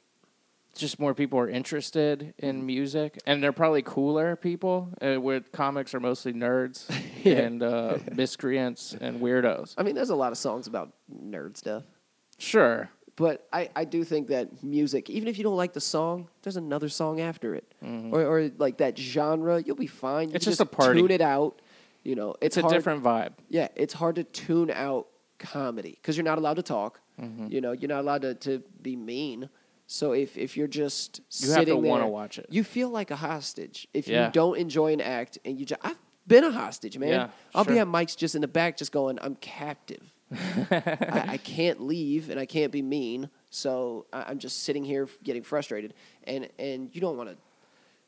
[SPEAKER 9] just more people are interested in music, and they're probably cooler people, uh, where comics are mostly nerds yeah. and uh, miscreants and weirdos.
[SPEAKER 10] I mean, there's a lot of songs about nerd stuff.
[SPEAKER 9] Sure.
[SPEAKER 10] But I, I do think that music, even if you don't like the song, there's another song after it. Mm-hmm. Or, or like that genre, you'll be fine. You
[SPEAKER 9] it's just,
[SPEAKER 10] just
[SPEAKER 9] a party.
[SPEAKER 10] Tune it out. You know, it's,
[SPEAKER 9] it's a
[SPEAKER 10] hard,
[SPEAKER 9] different vibe.
[SPEAKER 10] Yeah, it's hard to tune out comedy because you're not allowed to talk. Mm-hmm. You know, you're not allowed to, to be mean. So if, if you're just
[SPEAKER 9] you
[SPEAKER 10] sitting
[SPEAKER 9] have to
[SPEAKER 10] there,
[SPEAKER 9] want to watch it.
[SPEAKER 10] You feel like a hostage if
[SPEAKER 9] yeah.
[SPEAKER 10] you don't enjoy an act and you just. I've been a hostage, man.
[SPEAKER 9] Yeah,
[SPEAKER 10] I'll
[SPEAKER 9] sure.
[SPEAKER 10] be at mics just in the back, just going, I'm captive. I, I can't leave and I can't be mean, so I, I'm just sitting here getting frustrated. And and you don't want to.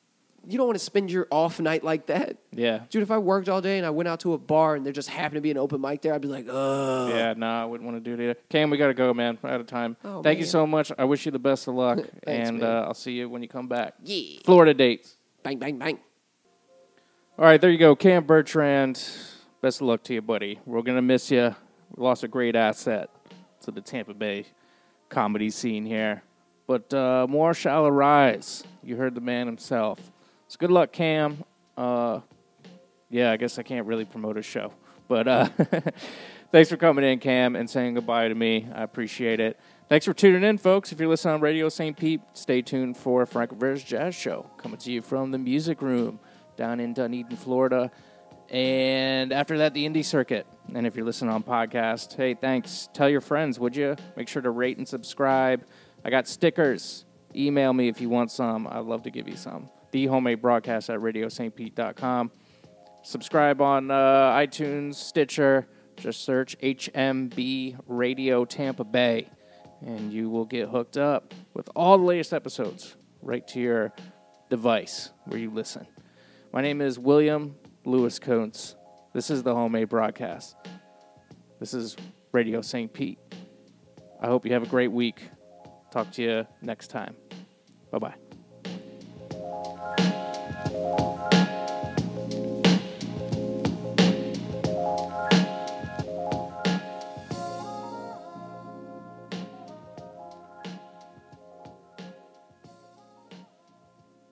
[SPEAKER 10] you don't want to spend your off night like that.
[SPEAKER 9] Yeah.
[SPEAKER 10] Dude, if I worked all day and I went out to a bar and there just happened to be an open mic there, I'd be like, ugh.
[SPEAKER 9] Yeah, no, I wouldn't want to do it either. Cam, we got to go, man. We're out of time.
[SPEAKER 10] Oh,
[SPEAKER 9] Thank
[SPEAKER 10] man.
[SPEAKER 9] you so much. I wish you the best of luck.
[SPEAKER 10] Thanks,
[SPEAKER 9] and
[SPEAKER 10] man.
[SPEAKER 9] uh, I'll see you when you come back.
[SPEAKER 10] Yeah.
[SPEAKER 9] Florida dates.
[SPEAKER 10] Bang, bang, bang.
[SPEAKER 9] All right, there you go. Cam Bertrand. Best of luck to you, buddy. We're going to miss you. We lost a great asset to the Tampa Bay comedy scene here. But uh, more shall arise. You heard the man himself. So good luck, Cam. Uh, yeah, I guess I can't really promote his show. But uh, thanks for coming in, Cam, and saying goodbye to me. I appreciate it. Thanks for tuning in, folks. If you're listening on Radio Saint Pete, stay tuned for Frank Rivera's Jazz Show, coming to you from the Music Room down in Dunedin, Florida. And after that, the Indie Circuit. And if you're listening on podcast, hey, thanks. Tell your friends, would you? Make sure to rate and subscribe. I got stickers. Email me if you want some. I'd love to give you some. The homemade broadcast at radio saint pete dot com. Subscribe on uh, iTunes, Stitcher. Just search H M B Radio Tampa Bay, and you will get hooked up with all the latest episodes right to your device where you listen. My name is William Lewis Kuntz. This is the homemade broadcast. This is Radio Saint Pete. I hope you have a great week. Talk to you next time. Bye-bye.